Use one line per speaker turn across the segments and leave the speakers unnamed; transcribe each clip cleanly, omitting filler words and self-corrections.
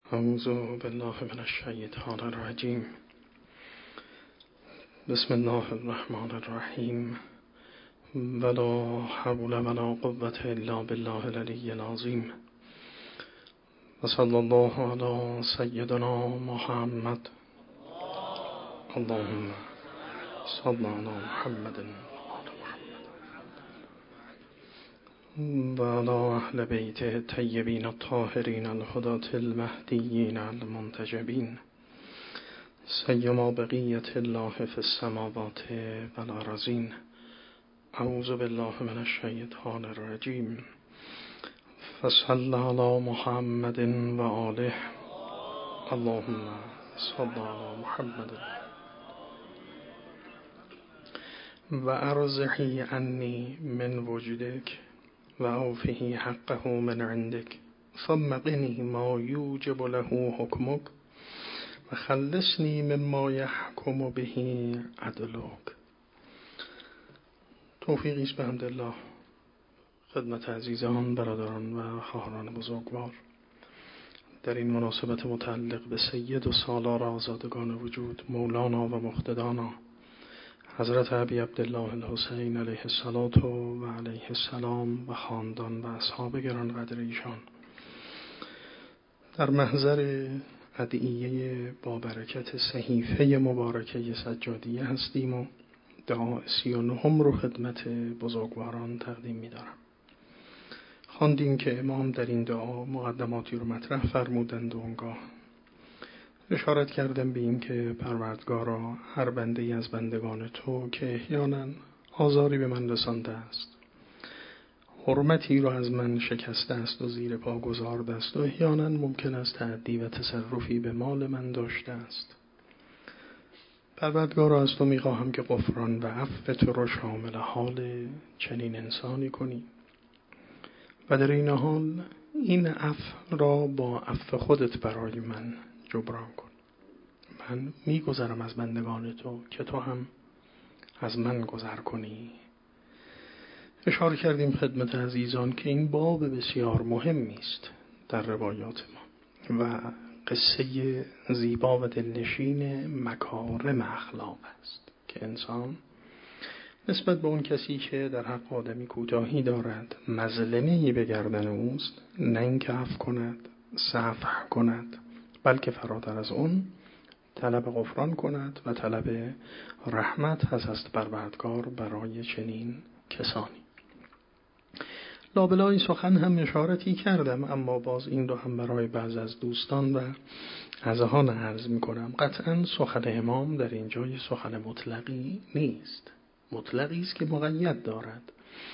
اعوذ بالله من الشیطان الرجیم. بسم الله الرحمن الرحیم. ولا حول ولا قوة الا بالله العلی العظیم. و صلی الله علی سیدنا محمد. اللهم صل علی محمد و علی اهل بیت الطیبین الطاهرین الهداة المهدیین المنتجبین، سیما بقیة الله فی السماوات و الارضین. اعوذ بالله من الشیطان الرجیم. فصل علی محمد و آله. اللهم صل علی محمد و ارزحی عنی من وجودک و اوفهی حقه من عندک ثم قنی ما یوجب له حکمک و خلصنی مما یحکم به عدلک. توفیقی است بحمدالله. خدمت عزیزان، برادران و خواهران بزرگوار، در این مناسبت متعلق به سید و سالار آزادگان وجود، مولانا و مقتدانا حضرت ابی عبدالله الحسین علیه الصلاة و علیه السلام و خاندان و اصحاب گرانقدر ایشان، در محضر ادعیه با برکت صحیفه مبارکه سجادیه هستیم و دعا 39 رو خدمت بزرگواران تقدیم می‌دارم. خواندیم که امام در این دعا مقدماتی رو مطرح فرمودند و اونگاه اشارت کردم به این که پروردگارا، هر بنده‌ای از بندگان تو که احیانا آزاری به من رسانده است، حرمتی رو از من شکسته است و زیر پا گذارده است و احیانا ممکن است تعدی و تصرفی به مال من داشته است، پروردگارا از تو میخواهم که غفران و عفو تو رو شامل حال چنین انسانی کنی و در این حال این عفو را با عفو خودت برای من جبران کن. من میگذرم از بندگان تو که تو هم از من گذر کنی. اشاره کردیم خدمت عزیزان که این باب بسیار مهمی است در روایات ما و قصه زیبا و دلنشین مکارم اخلاق است که انسان نسبت به اون کسی که در حق آدمی کوتاهی دارد، مظلمه‌ای به گردن اوست، نه اینکه عفو کند، صفح کند، بلکه فراتر از اون طلب غفران کند و طلب رحمت هست پروردگار برای چنین کسانی. لابلای سخن هم اشارتی کردم، اما باز این رو هم برای بعض از دوستان و اذهان عرض می کنم. قطعا سخن امام در اینجای سخن مطلقی نیست، مطلقی است که مقید دارد.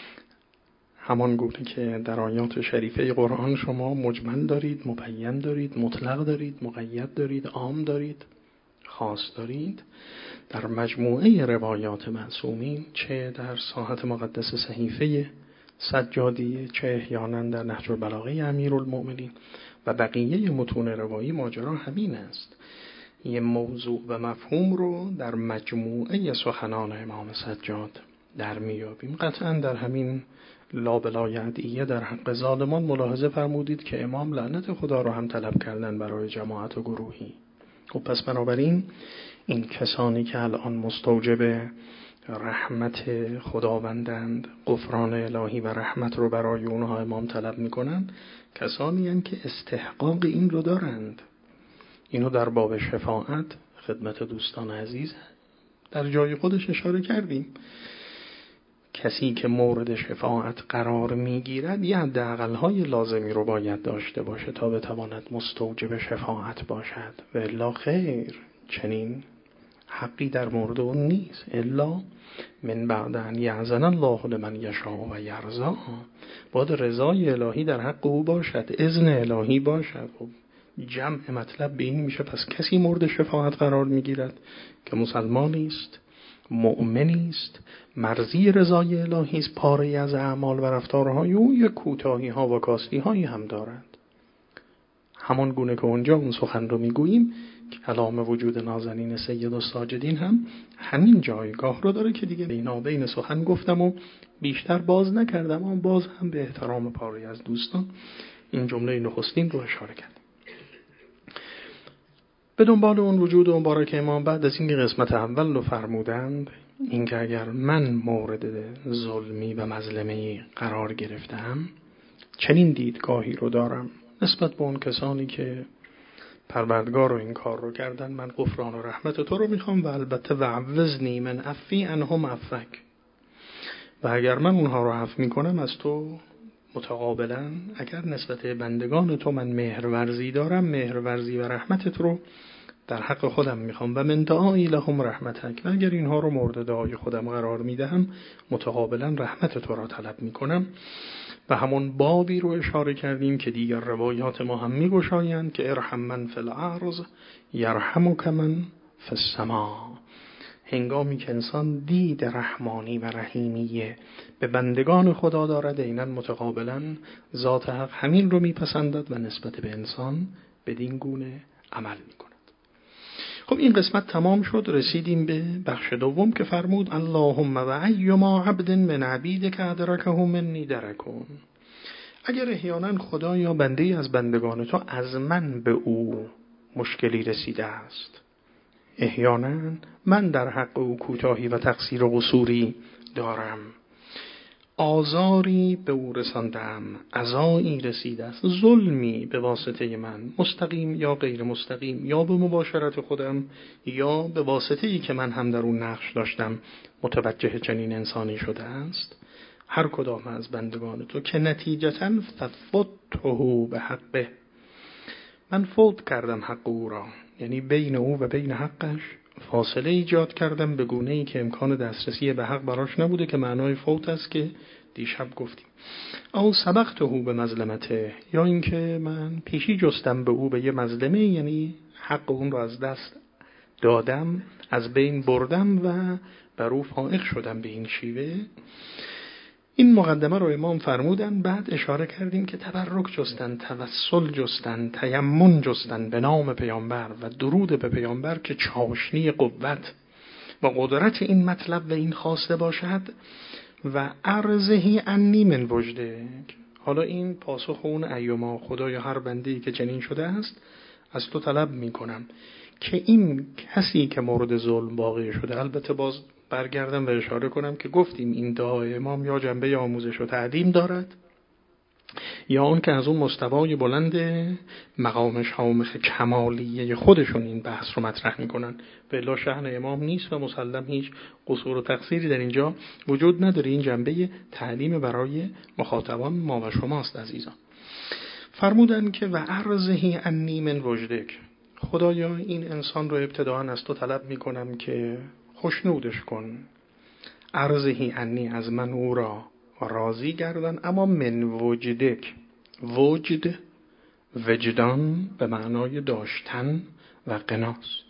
همان گونه که در آیات شریفه قرآن شما مجمل دارید، مبین دارید، مطلق دارید، مقید دارید، عام دارید، خاص دارید، در مجموعه روایات معصومین، چه در ساحت مقدس صحیفه سجادیه، چه احیانا در نهج البلاغه امیرالمؤمنین و بقیه متون روایی، ماجرا همین است. یه موضوع و مفهوم رو در مجموعه سخنان امام سجاد در میابیم. قطعا در همین لابلای ادعیه در حق ظالمان ملاحظه فرمودید که امام لعنت خدا رو هم طلب کردن برای جماعت و گروهی. و پس بنابراین این کسانی که الان مستوجب رحمت خداوندند، غفران الهی و رحمت رو برای اونها امام طلب میکنن، کسانی هستند که استحقاق این رو دارند. اینو در باب شفاعت خدمت دوستان عزیز در جای خودش اشاره کردیم. کسی که مورد شفاعت قرار میگیرد یه حداقل‌های لازمی رو باید داشته باشه تا بتواند مستوجب شفاعت باشد، و الا خیر، چنین حقی در مورد اون نیست. الا من بعد ان یأذن الله لمن یشاء و یرضی، باید رضای الهی در حق او باشد، اذن الهی باشد. جمع مطلب به این میشه پس کسی مورد شفاعت قرار میگیرد که مسلمانی است، مؤمنی است، مرضی رضای الهی است، پاره از اعمال و رفتارهای او یک کوتاهی ها و کاستی هایی هم دارد. همان گونه که اونجا اون سخن رو میگوییم، کلام وجود نازنین سید الساجدین هم همین جایگاه رو داره که دیگه بین سخن گفتم و بیشتر باز نکردم، اما باز هم به احترام پاره از دوستان این جمله نخستین رو اشاره کردم. به دنبال اون وجود مبارک امام بعد از این قسمت اول رو فرمودند، اینکه اگر من مورد ظلمی و مظلمه‌ای قرار گرفتم، چنین دیدگاهی رو دارم نسبت به اون کسانی که پروردگار رو این کار رو کردن، من غفران و رحمت تو رو میخوام و البته وعوضنی من عفی عنهم عفوک، و اگر من اونها رو عفو میکنم از تو متقابلا اگر نسبت بندگان تو من مهرورزی دارم، مهرورزی و رحمتت رو در حق خودم میخوام و من دعایی لهم رحمتک، و اگر اینها رو مورد دعای خودم قرار میدهم متقابلا رحمت تو را طلب میکنم. و همون بابی رو اشاره کردیم که دیگر روایات ما هم میگشایند که ارحم من فی الارض یرحمک من فی السما. هنگامی که انسان دید رحمانی و رحیمیه به بندگان خدا دارد، عیناً متقابلا ذات حق همین رو میپسندد و نسبت به انسان بدین گونه عمل میکند. خب این قسمت تمام شد، رسیدیم به بخش دوم که فرمود اللهم و ایما عبد من عبیدک ادرکه منی درکون. اگر احیانا خدا یا بنده از بندگان تو از من به او مشکلی رسیده است، احیانا من در حق او کوتاهی و تقصیر و قصوری دارم، آزاری به او رساندم، عزایی رسیده است، ظلمی به واسطه من، مستقیم یا غیر مستقیم، یا به مباشرت خودم یا به واسطه‌ای که من هم در اون نقش داشتم متوجه چنین انسانی شده است، هر کدام از بندگان تو که نتیجتاً ففوته به حقه، من فوت کردم حق او را، یعنی بین او و بین حقش فاصله ایجاد کردم به گونه‌ای که امکان دسترسی به حق براش نبوده، که معنای فوت است که دیشب گفتیم. او سبقته به مظلمته، یا اینکه من پیشی جستم به او به یه مظلمه، یعنی حق اون رو از دست دادم، از بین بردم و بر او فائق شدم به این شیوه. این مقدمه رو امام فرمودن، بعد اشاره کردیم که تبرک جستن، توسل جستن، تیمم جستن به نام پیامبر و درود به پیامبر که چاشنی قوت و قدرت این مطلب و این خواسته باشد، و عرضهی انی من وجدک. حالا این پاسخ اون ایما، خدایا هر بنده‌ای که چنین شده است از تو طلب میکنم که این کسی که مورد ظلم واقع شده، البته باز برگردم و اشاره کنم که گفتیم این دعای امام یا جنبه آموزش و تعلیم دارد، یا اون که از اون مستوای بلند مقام شامخ کمالیه خودشون این بحث رو مطرح میکنن. به الا شأن امام نیست و مسلم هیچ قصور و تقصیری در اینجا وجود نداره، این جنبه تعلیم برای مخاطبان ما و شماست عزیزان. فرمودن که و عرضهی انی من وجدک، خدایا این انسان رو ابتداءً از تو طلب میکنم که خوشنودش کن، عرضهی انی از من او را راضی گردن، اما من وجدک، وجد وجدان به معنای داشتن و قناست،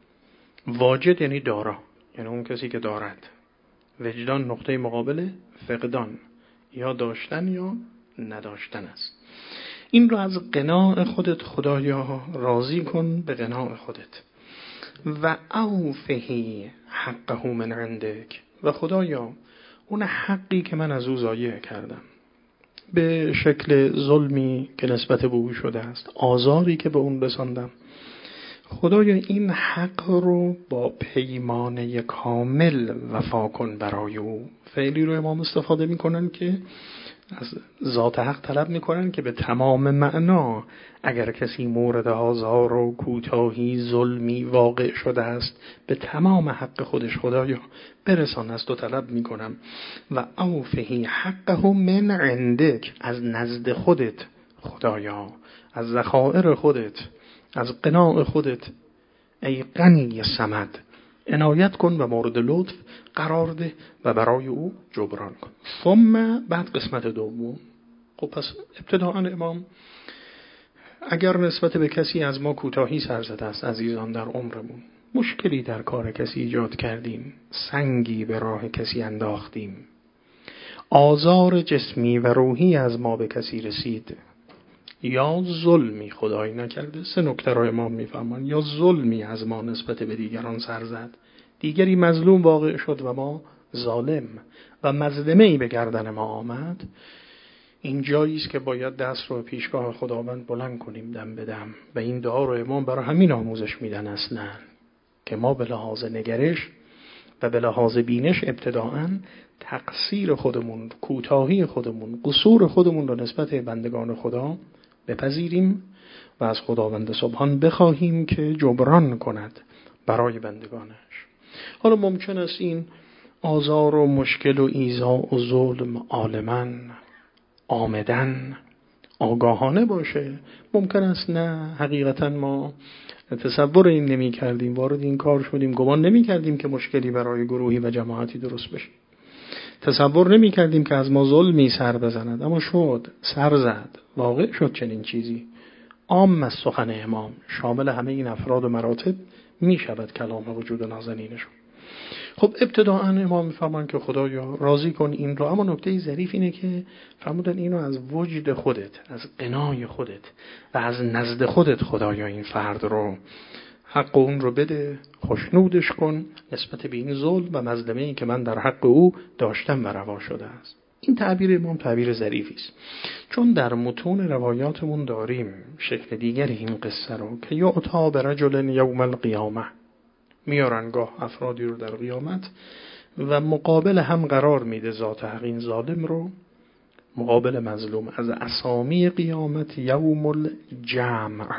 واجد یعنی دارا، یعنی اون کسی که دارد، وجدان نقطه مقابل فقدان، یا داشتن یا نداشتن است. این رو از قناع خودت خدایا راضی کن به قناع خودت، و اوفهی حقه من عندک، و خدایا اون حقی که من از او ضایع کردم به شکل ظلمی که نسبت به او شده است، آزاری که به اون رساندم، خدایا این حق رو با پیمانه کامل وفا کن برای او. فعلی رو امام استفاده میکنن که از ذات حق طلب میکنن که به تمام معنا اگر کسی مورد آزار و کوتاهی ظلمی واقع شده است به تمام حق خودش خدایا برسان، از تو طلب میکنم. و اوفهی حقه من عندک، از نزد خودت خدایا، از ذخایر خودت، از قناع خودت ای غنی صمد عنایت کن و مورد لطف قرار ده و برای او جبران کن. ثم بعد قسمت دوم. خب پس ابتداءً امام اگر نسبت به کسی از ما کوتاهی سر زده است عزیزان در عمرمون، مشکلی در کار کسی ایجاد کردیم، سنگی به راه کسی انداختیم، آزار جسمی و روحی از ما به کسی رسید، یا ظلمی خدایی نکرده، سه نکته را امام میفهمن، یا ظلمی از ما نسبت به دیگران سر زد، دیگری مظلوم واقع شد و ما ظالم، و مظلمه‌ای به گردن ما آمد، این جایی است که باید دست رو پیشگاه خداوند بلند کنیم دم به دم و این دعا رو امام برای همین آموزش میدن اصلا که ما به لحاظ نگرش و به لحاظ بینش ابتداعاً تقصیر خودمون، کوتاهی خودمون، قصور خودمون رو نسبت بندگان خدا بپذیریم و از خداوند سبحان بخواهیم که جبران کند برای بندگانش. حالا ممکن است این آزار و مشکل و ایذا و ظلم عالماً آمدن آگاهانه باشه، ممکن است نه، حقیقتا ما تصور این نمی کردیم، وارد این کار شدیم، گمان نمی کردیم که مشکلی برای گروهی و جماعتی درست بشه، تصور نمی کردیم که از ما ظلمی سر بزند، اما شد، سر زد، واقع شد چنین چیزی. عام از سخن امام شامل همه این افراد و مراتب می شود کلام وجود نازنینشون. خب ابتداءً امام می‌فرمان که خدایا راضی کن این رو، اما نکته ظریف اینه که فرمودن اینو از وجد خودت، از قنای خودت و از نزد خودت خدایا این فرد رو حق اون رو بده، خوشنودش کن نسبت به این ظلم و مظلمه‌ای که من در حق او داشتم و روا شده است. این تعبیر امام تعبیر ظریفی است، چون در متون روایاتمون داریم شکل دیگر این قصه رو که یعطا برجل یوم القیامه، میارن گاه افرادی رو در قیامت و مقابل هم قرار میده ذات حق این ظالم رو مقابل مظلوم. از اسامی قیامت یوم الجمع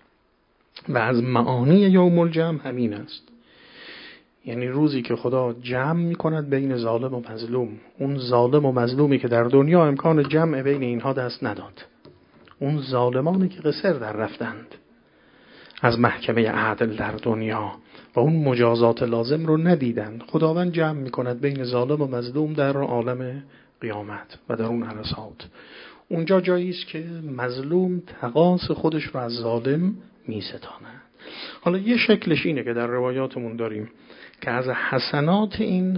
و از معانی یوم الجمع همین است، یعنی روزی که خدا جمع میکند بین ظالم و مظلوم، اون ظالم و مظلومی که در دنیا امکان جمع بین اینها دست نداد، اون ظالمانی که قصر در رفتند از محکمه عدل در دنیا و اون مجازات لازم رو ندیدند، خداوند جمع میکند بین ظالم و مظلوم در عالم قیامت و در اون عرصات. اونجا جایی است که مظلوم تقاص خودش رو از ظالم میستاند. حالا یه شکلش اینه که در روایاتمون داریم که از حسنات این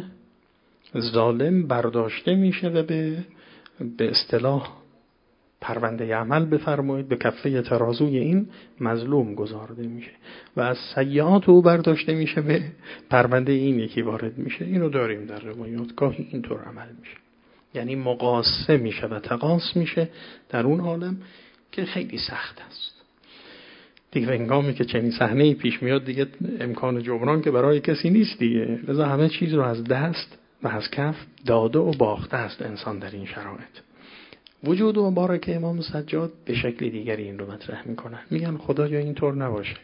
ظالم برداشته میشه و به اصطلاح پرونده عمل بفرمایید به کفه ترازوی این مظلوم گذارده میشه و از سیئات او برداشته میشه به پرونده این یکی وارد میشه. اینو داریم در روایات، گاهی اینطور عمل میشه، یعنی مقاسه میشه و تقاس میشه در اون عالم که خیلی سخت است دیگه. هنگامی که چنین صحنه‌ای پیش میاد دیگه امکان جبران که برای کسی نیست دیگه، لذا همه چیز رو از دست و از کف داده و باخته است انسان در این شرایط. وجود و مبارک امام سجاد به شکل دیگری این رو مطرح میکنن، میگن خدایا اینطور نباشه،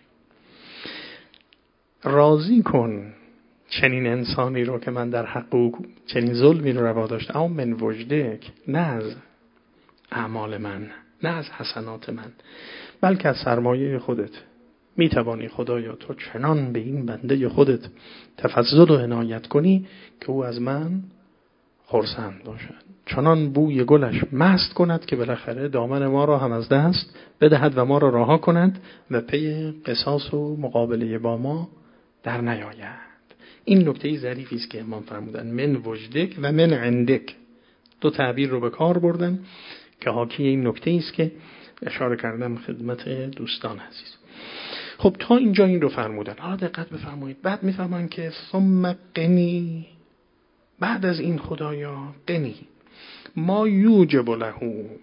راضی کن چنین انسانی رو که من در حق او چنین ظلمی رو روا داشتم، اما من وجدک، نه از اعمال من، نه از حسنات من، بلکه از سرمایه خودت میتوانی خدایا تو چنان به این بنده خودت تفضل و عنایت کنی که او از من خرسند باشد، چنان بوی گلش مست کند که بالاخره دامن ما را هم از دست بدهد و ما را رها کند و پی قصاص و مقابله با ما در نیاید. این نکته ظریفی است که امام فرمودن من وجدک و من عندک، دو تعبیر رو به کار بردن که حاکی این نکته است که اشاره کردم خدمت دوستان عزیز. خب تا اینجا این رو فرمودن. حالا دقت بفرمایید، بعد میفرمان که ثم قنی، بعد از این خدایا قنی ما یوجب له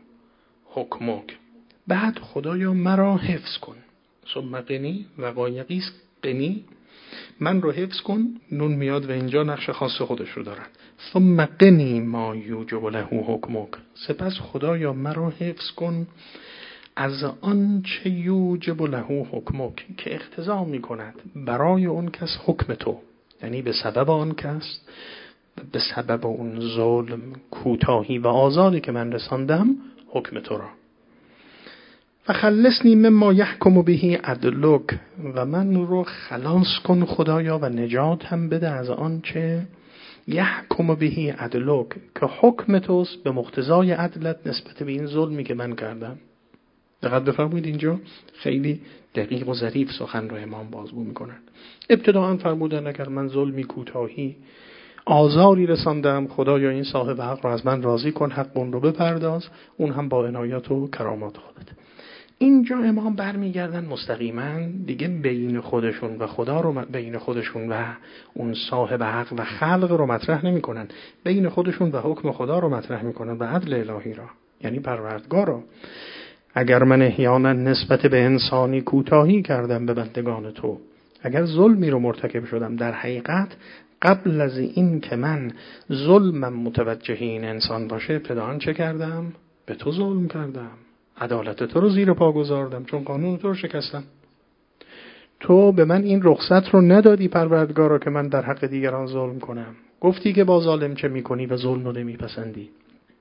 حکمک، بعد خدایا مرا حفظ کن. ثم قنی وقایقی است، قنی من رو حفظ کن، نون میاد و اینجا نقش خاص خودش رو دارن. ثم قنی ما یوجب له حکمک، سپس خدایا مرا حفظ کن از آن چه یوجب له حکمک، که اقتضا میکند برای اون کس حکم تو، یعنی به سبب آن کس، به سبب اون ظلم، کوتاهی و آزاری که من رساندم حکم تو را. و خلصنی مما یحکم به عدلک، و من رو خلاص کن خدایا و نجات هم بده از آن چه یحکم به عدلک، که حکم توست به مقتضای عدلت نسبت به این ظلمی که من کردم. دقت بفرمایید اینجا خیلی دقیق و ظریف سخن رو امام بازگو میکنن. ابتداءً فرمودن اگر من ظلمی، کوتاهی، آزاری رساندم، خدایا این صاحب حق رو از من راضی کن، حق اون رو بپرداز، اون هم با عنایت و کرامات خودت. اینجا امام برمیگردن مستقیما دیگه بین خودشون و خدا رو، بین خودشون و اون صاحب حق و خلق رو مطرح نمی کنن، بین خودشون و حکم خدا رو مطرح می کنن و عدل الهی را. یعنی پروردگارا اگر من احیانا نسبت به انسانی کوتاهی کردم به بندگان تو، اگر ظلمی رو مرتکب شدم، در حقیقت قبل از این که من ظلمم متوجه این انسان باشه ابتداً چه کردم؟ به تو ظلم کردم، عدالت تو رو زیر پا گذاردم، چون قانون تو رو شکستم. تو به من این رخصت رو ندادی پروردگارا که من در حق دیگران ظلم کنم. گفتی که با ظالم چه میکنی و ظلم رو نمیپسندی.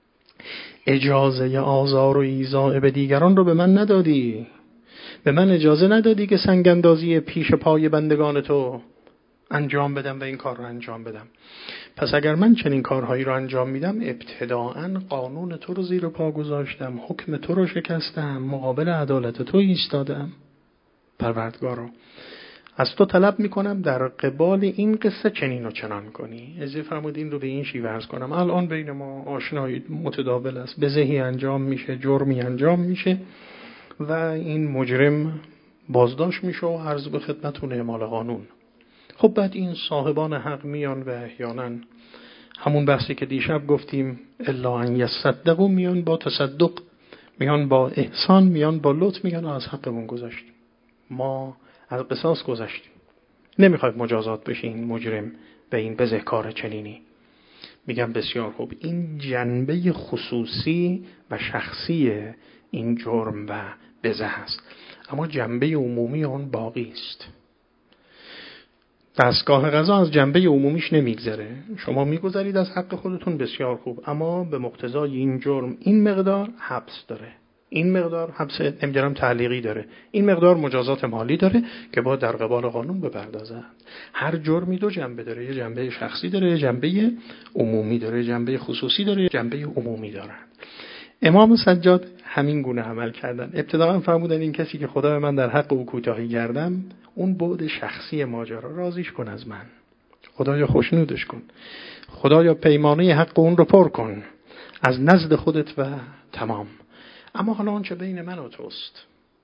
اجازه آزار و ایذاء به دیگران رو به من ندادی. به من اجازه ندادی که سنگ‌اندازی پیش پای بندگان تو انجام بدم و این کار رو انجام بدم. پس اگر من چنین کارهایی رو انجام میدم ابتداعاً قانون تو رو زیر پا گذاشتم، حکم تو رو شکستم، مقابل عدالت تو ایستادم. پروردگارا از تو طلب میکنم در قبال این قصه چنین و چنان کنی. اجازه فرمودید این رو به این شیوه عرض کنم. الان بین ما آشنایی متداول است، بزهی انجام میشه، جرمی انجام میشه و این مجرم بازداشت میشه و عرض به خدمتتون اعمال قانون. خب بعد این صاحبان حق میان و احیانا همون بحثی که دیشب گفتیم الا ان یصدقوا، میان با تصدق، میان با احسان، میان با لطف، میگن از حقمون گذشتیم، ما از قصاص گذشتیم، نمیخواید مجازات بشه این مجرم و این بزهکار چنینی. میگم بسیار خوب، این جنبه خصوصی و شخصی این جرم و بزه است، اما جنبه عمومی اون باقی است. دستگاه قضا از جنبه عمومیش نمیگذره. شما میگذارید از حق خودتون، بسیار خوب، اما به مقتضای این جرم این مقدار حبس داره، این مقدار حبس نمیدونم تعلیقی داره، این مقدار مجازات مالی داره که باید در قبال قانون بپردازند. هر جرمی دو جنبه داره، یه جنبه شخصی داره، یه جنبه عمومی داره، یه جنبه خصوصی داره، یه جنبه عمومی داره. امام سجاد همین گونه عمل کردن. ابتداً فرمودن این کسی که خدا من در حق او کوتاهی کردم، اون بعد شخصی ماجرا راضیش کن از من، خدایا خوشنودش کن، خدایا پیمانه حق اون رو پر کن از نزد خودت و تمام. اما حالا اون چه بین من و توست،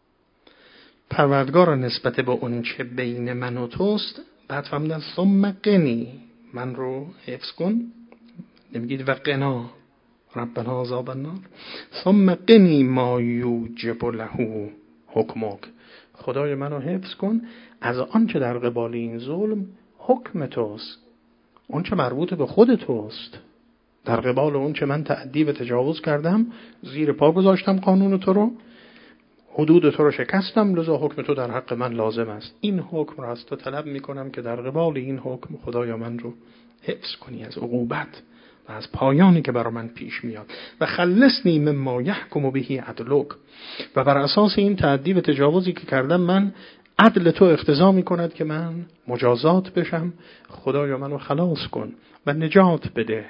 پروردگار نسبت به اون چه بین من و توست بعد فرمودن ثم قنی، من رو حفظ کن، نمیگید و قنا ربنا عذاب النار، ثم قنی ما یوجب له حکمک، خدای منو حفظ کن از آن چه در قبال این ظلم حکم توست، اون چه مربوط به خود توست، در قبال اون چه من تعدی و تجاوز کردم، زیر پا گذاشتم قانون تو رو، حدود تو رو شکستم، لذا حکم تو در حق من لازم است. این حکم را از تو طلب میکنم که در قبال این حکم خدایا من رو حفظ کنی از عقوبت و از پایانی که برای من پیش میاد و خلصنی مما یحکم به عدلک، و بر اساس این تعدی و تجاوزی که کردم من عدل تو اقتضا میکند که من مجازات بشم، خدایا منو خلاص کن و نجات بده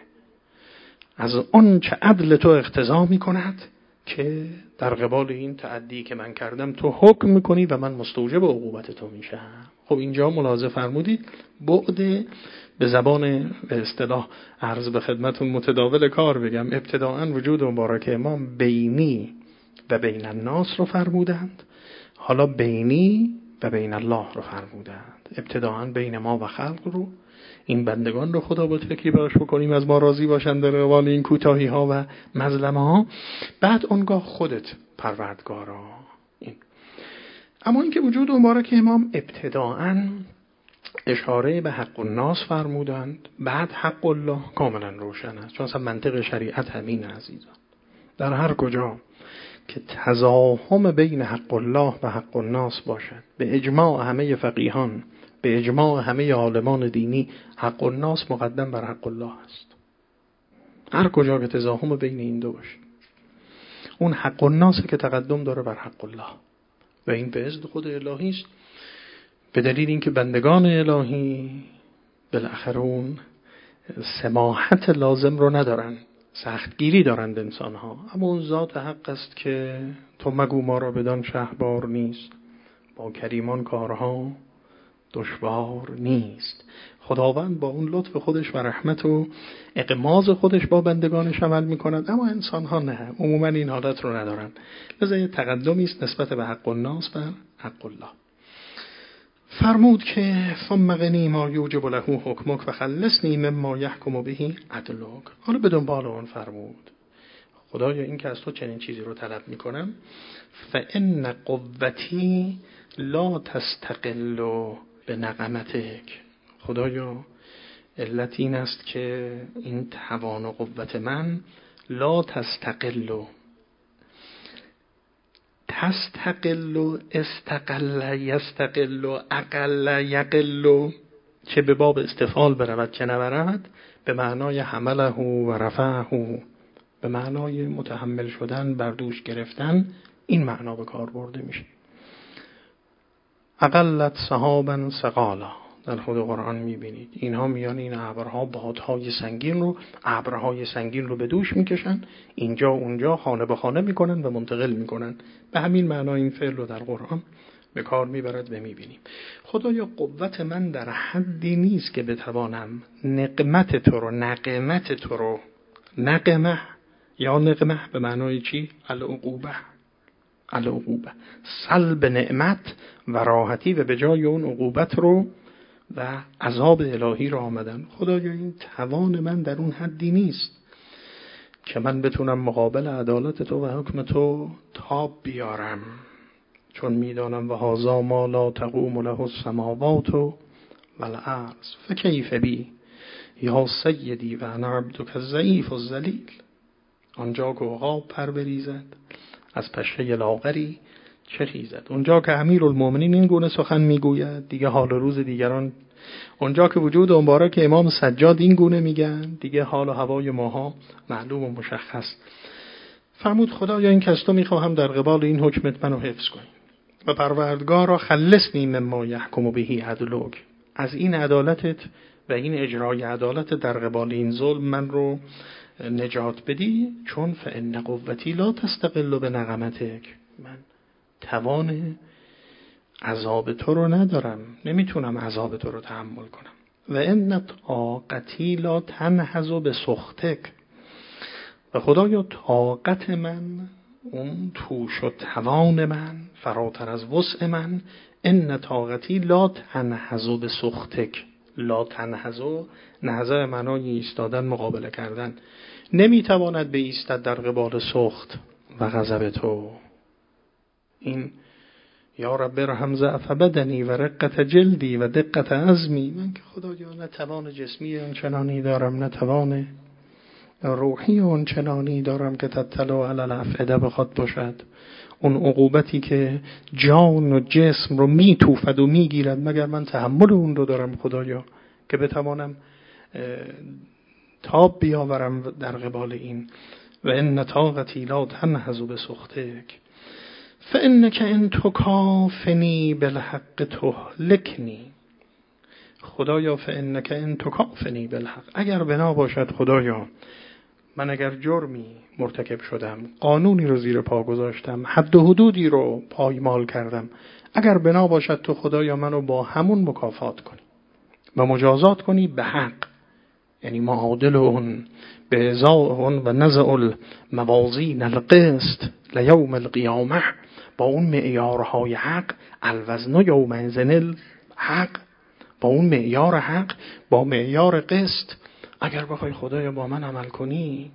از اون چه عدل تو اقتضا میکند که در قبال این تعدی که من کردم تو حکم میکنی و من مستوجب عقوبت تو میشم. خب اینجا ملاحظه فرمودید بعد به زبان به اصطلاح عرض به خدمتون متداول کار بگم، ابتداءً وجود مبارک امام بینی و بین الناس رو فرمودند، حالا بینی و بین الله رو فرمودند. ابتداءً بین ما و خلق رو، این بندگان رو خدا با فکری براش بکنیم از ما راضی باشند در قبال این کوتاهی ها و مظلمه ها، بعد اونگاه خودت پروردگارا. این اما اینکه وجود مبارک امام ابتداءً اشاره به حق الناس فرمودند، بعد حق الله کاملا روشن است، چون اصلا منطق شریعت همین عزیزان. در هر کجا که تزاحم بین حق الله و حق الناس باشد، به اجماع همه فقیهان، به اجماع همه عالمان دینی، حق الناس مقدم بر حق الله است. هر کجا که تزاحم بین این دو باشه، اون حق الناس که تقدم داره بر حق الله و این به اذن خود الهی است، به دلیل اینکه بندگان الهی بالاخره اون سماحت لازم رو ندارن، سختگیری دارند انسان ها، اما اون ذات حق است که تو مگو ما را بدان شهبار نیست، با کریمان کارها دشوار نیست. خداوند با اون لطف خودش و رحمت و اغماض خودش با بندگانش عمل میکند، اما انسان ها نه، عموما این حالت رو ندارن. لذا یه تقدمی است نسبت به حق الناس بر حق الله. فرمود که ثم قنی ما یوجب له حکمک و خلصنی مما یحکم به عدلک. حالا به دنبال اون فرمود خدایا این که از تو چنین چیزی رو طلب میکنم، فإن قوتی لا تستقل بنقمتک. خدایا علت این است که این توان و قوت من لا تستقل، تستقل، استقل، یستقل، اقل، یقل، چه به باب استفعال برود چه نبرود، به معنای حمله و رفعه، به معنای متحمل شدن، بر دوش گرفتن، این معنا به کار برده میشه. اقلت سحابا ثقالا، در خود قرآن میبینید اینها میان این ابرها بادهای سنگین رو به دوش میکشن، اینجا اونجا خانه به خانه میکنن و منتقل میکنن. به همین معنا این فعل رو در قرآن به کار میبرد و میبینیم. خدایا قوت من در حدی نیست که بتوانم نقمت تو رو، نقمه یا نقمه به معنای چی؟ العقوبه، سلب نعمت و راحتی و به جای اون عقوبت رو و عذاب الهی رو آمدن. خدایا این توان من در اون حدی نیست که من بتونم مقابل عدالت تو و حکم تو تاب بیارم، چون میدانم و هذا ما لا تقوم له السماوات والارض فکیف بی یا سیدی و انا عبدک الضعیف الذلیل. آنجا که عقاب پر بریزد از پشه لاغری چه خیزد. اونجا که امیرالمومنین این گونه سخن میگوید دیگه حال و روز دیگران، اونجا که وجود مبارک امام سجاد این گونه میگن دیگه حال و هوای ماها معلوم و مشخص. فرمود خدایا این که از تو میخواهم در قبال این حکمت منو حفظ کنی و پروردگارا خلصنی مما یحکم بهی عدلک، از این عدالتت و این اجرای عدالت در قبال این ظلم من رو نجات بدی، چون فإن قوتی لا تستقل بنقمتک، من توان عذاب تو رو ندارم، نمیتونم عذاب تو رو تحمل کنم. و ان طاقتی لا تنحز بسخطک، و خدایا طاقت من، اون توش و توان من فراتر از وسع من، ان طاقتی لا تنحز بسخطک، لا تنحز، نهزه معنای ایستادن، مقابله کردن، نمیتواند به ایستد در قبال سخط و غضب تو. این یا رب ارحم ضعف بدنی و رقت جلدی و دقت عزمی، من که خدایا نه توان جسمی آنچنانی دارم نه توان روحی آنچنانی دارم که تطلع علی الافئده بخواد باشد. اون عقوبتی که جان و جسم رو میتوفد و میگیرد، مگر من تحمل اون رو دارم خدایا که بتوانم تاب بیاورم در قبال این. و ان طاقتی لا تنحز بسخطک فانک ان تکافنی بالحق تهلکنی. خدایا فانک ان تکافنی بالحق، اگر بنا باشد خدایا من اگر جرمی مرتکب شدم، قانونی رو زیر پا گذاشتم، حد و حدودی رو پایمال کردم، اگر بنا باشد تو خدایا منو با همون مکافات کنی و مجازات کنی به حق، یعنی معادل اون به ازای اون و نزع الموازین القسط لیوم القیامه، با اون معیارهای حق، الوزن یومئذ الحق، با اون معیار حق، با معیار قسط اگر بخوای خدایا با من عمل کنی،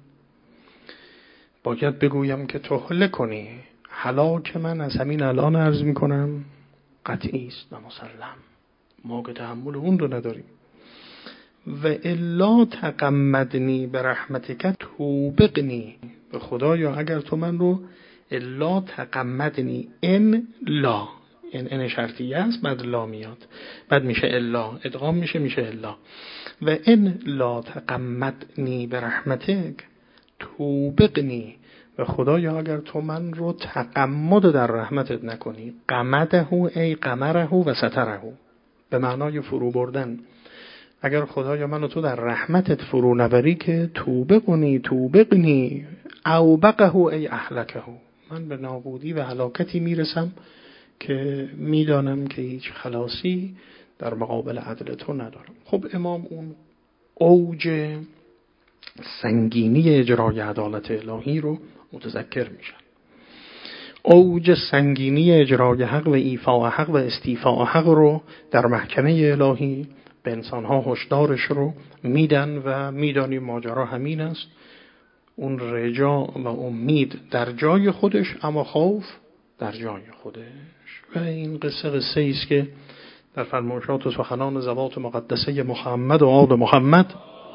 باید بگویم که تهلک کنی. هلاک من از همین الان عرض میکنم قطعی است و مسلم، ما که تحمل اون رو نداریم. و الا تقمدنی برحمتک توبقنی، به خدایا اگر تو من رو الا تقمدنی، ان لا، این شرطیه است، بعد لا میاد، بعد میشه الا، ادغام میشه الا. و ان لا تقمدنی برحمتک توبقنی، به خدایا اگر تو من رو تقمد در رحمتت نکنی، قمده ای قمره و ستره، به معنای فرو بردن، اگر خدایا منو تو در رحمتت فرو نبری که توبقنی اوبقه ای اهلکه، من به نابودی و هلاکتی میرسم که میدانم که هیچ خلاصی در مقابل عدل تو ندارم. خب امام اون اوج سنگینی اجرای عدالت الهی رو متذکر میشن، اوج سنگینی اجرای حق و ایفاء حق و استیفاء حق رو در محکمه الهی به انسانها هشدارش رو میدن و میدانیم ماجرا همین است. اون رجا و امید در جای خودش، اما خوف در جای خودش. و این قصه است که در فرمایشات و سخنان ذوات مقدسه محمد و آل محمد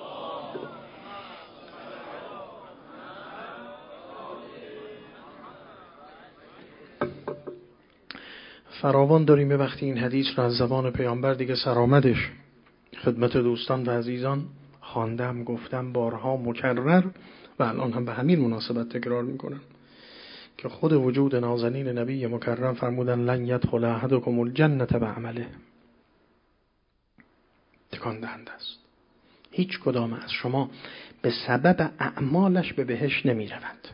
فراوان داریم. به وقتی این حدیث رو از زبان پیامبر دیگه سرآمدش خدمت دوستان و عزیزان خواندم، گفتم بارها مکرر و الان هم به همین مناسبت تکرار میکنم که خود وجود نازنین نبی مکرم فرمودن لن یدخل احدکم الجنة بعمله. تکان دهنده است. هیچ کدام از شما به سبب اعمالش به بهشت نمی رود.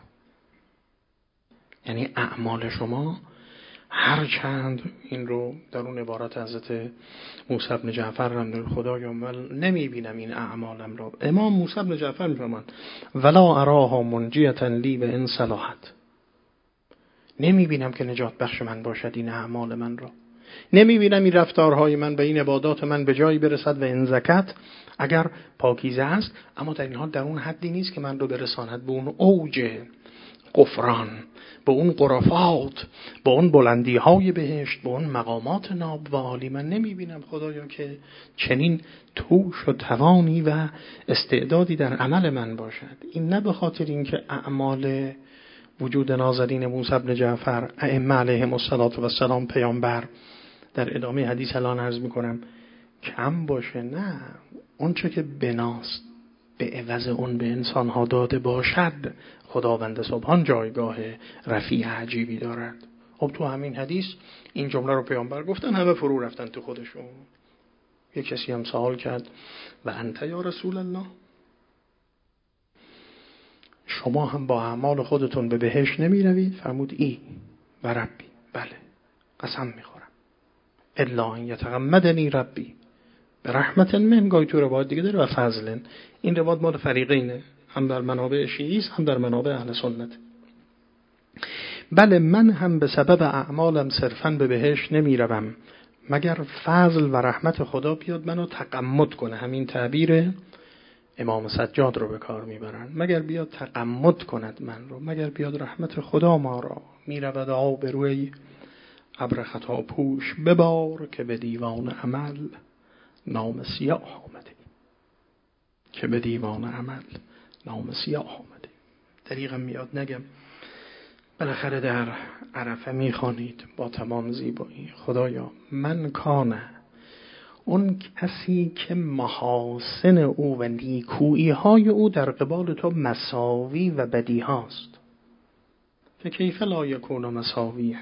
یعنی اعمال شما هر چند، این رو در اون عبارت حضرت موسی بن جعفر رحمه خدایا من نمی بینم این اعمالم را. امام موسی بن جعفر میفرماند ولا اراها منجیة لی و ان صلاحت. نمی بینم که نجات بخش من باشد این اعمال من را. نمی بینم این رفتارهای من به این عبادات من به جایی برسد و این زکات اگر پاکیزه است، اما در این حال در اون حدی نیست که من رو برساند به اون اوج غفران، به اون غرفات، به اون بلندی های بهشت، به اون مقامات ناب و عالی. من نمی بینم خدایا که چنین توش و توانی و استعدادی در عمل من باشد. این نه به خاطر اینکه اعمال وجود نازنین موسی بن جعفر ائمه علیهم السلام پیامبر در ادامه حدیث الان عرض میکنم کم باشه، نه، اون چه که بناست به عوض اون به انسان ها داده باشد خداوند سبحان جایگاه رفیع عجیبی دارد. خب تو همین حدیث این جمله رو پیامبر گفتن، همه فرو رفتن تو خودشون. یک کسی هم سوال کرد و انت یا رسول الله، شما هم با اعمال خودتون به بهشت نمی روید؟ فرمود ای و ربی، بله قسم میخورم، الا ان یتغمدنی ربی به رحمت من. گاهی تو روایت دیگه داره و فضل. این روایت مال فریقینه، هم در منابع شیعی است هم در منابع اهل سنت. بله من هم به سبب اعمالم صرفاً به بهشت نمی روم مگر فضل و رحمت خدا بیاد منو تقمد کنه. همین تعبیر امام سجاد رو به کار میبرن. مگر بیاد تقمد کند من رو، مگر بیاد رحمت خدا ما را. میرود آب روی ابر خطا پوش ببار که به دیوان عمل نام سیاه آمده. که به دیوان عمل نام سیاه آمده. دریغم میاد نگم، بالاخره در عرفه میخوانید با تمام زیبایی خدایا من کانه، اون کسی که محاسن او و نیکویی های او در قبال تو مساوی و بدی هاست، فکیف لا یکون مساوی.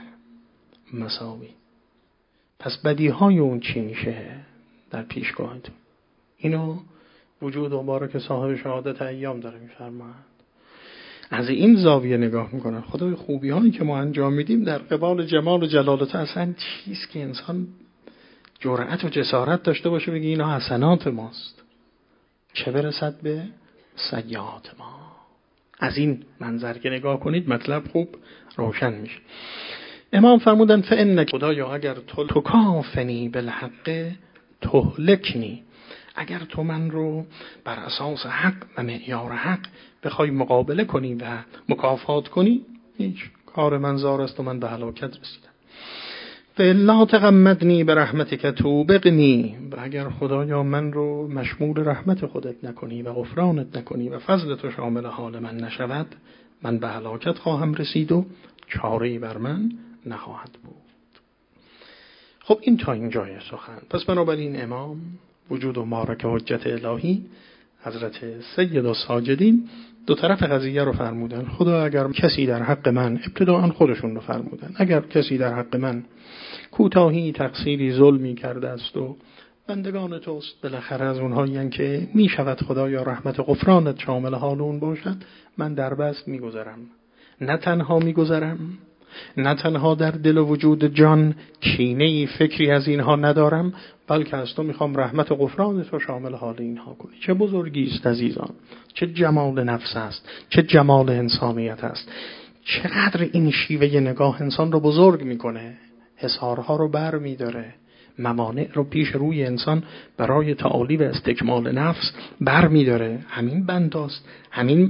پس بدی های اون چی میشه در پیشگاه تو؟ اینو وجود مبارک صاحب شهادت ایام داره میفرماید. از این زاویه نگاه میکنن خدای خوبی هایی که ما انجام میدیم در قبال جمال و جلالت اصلا چیز که انسان جرأت و جسارت داشته باشه بگه اینا حسنات ماست، چه برسد به سیئات ما. از این منظر که نگاه کنید مطلب خوب روشن میشه. امام فرمودن فإنک، خدایا اگر تو کافنی بالحق تهلکنی، اگر تو من رو بر اساس حق و معیار حق بخوای مقابله کنی و مکافات کنی، هیچ کار من زار است و من به هلاکت رسیدم. فلا تغمدنی برحمتک توبقنی، و اگر خدایا من رو مشمول رحمت خودت نکنی و غفرانت نکنی و فضل تو شامل حال من نشود، من به هلاکت خواهم رسید و چاره‌ای بر من نخواهد بود. خب این تا این جای سخن. پس بنابراین امام وجود و مبارک حجت الهی حضرت سید الساجدین دو طرف قضیه رو فرمودن. خدا اگر کسی در حق من، ابتداءً خودشون رو فرمودن، اگر کسی در حق من کوتاهی تقصیری ظلمی کرده است و بندگان توست بالاخره از اونهایی که می شود خدایا رحمت غفرانت شامل حال اون باشد، من در بست می گذرم. نه تنها می گذرم، نه تنها در دل و وجود جان کینه‌ای فکری از اینها ندارم، بلکه از تو میخوام رحمت و غفران تو شامل حال اینها کنی. چه بزرگی است عزیزان، چه جمال نفس است، چه جمال انسانیت است. چقدر این شیوه نگاه انسان رو بزرگ میکنه، حصارها رو بر میداره، موانع رو پیش روی انسان برای تعالی و استکمال نفس بر میداره. همین بنداست، همین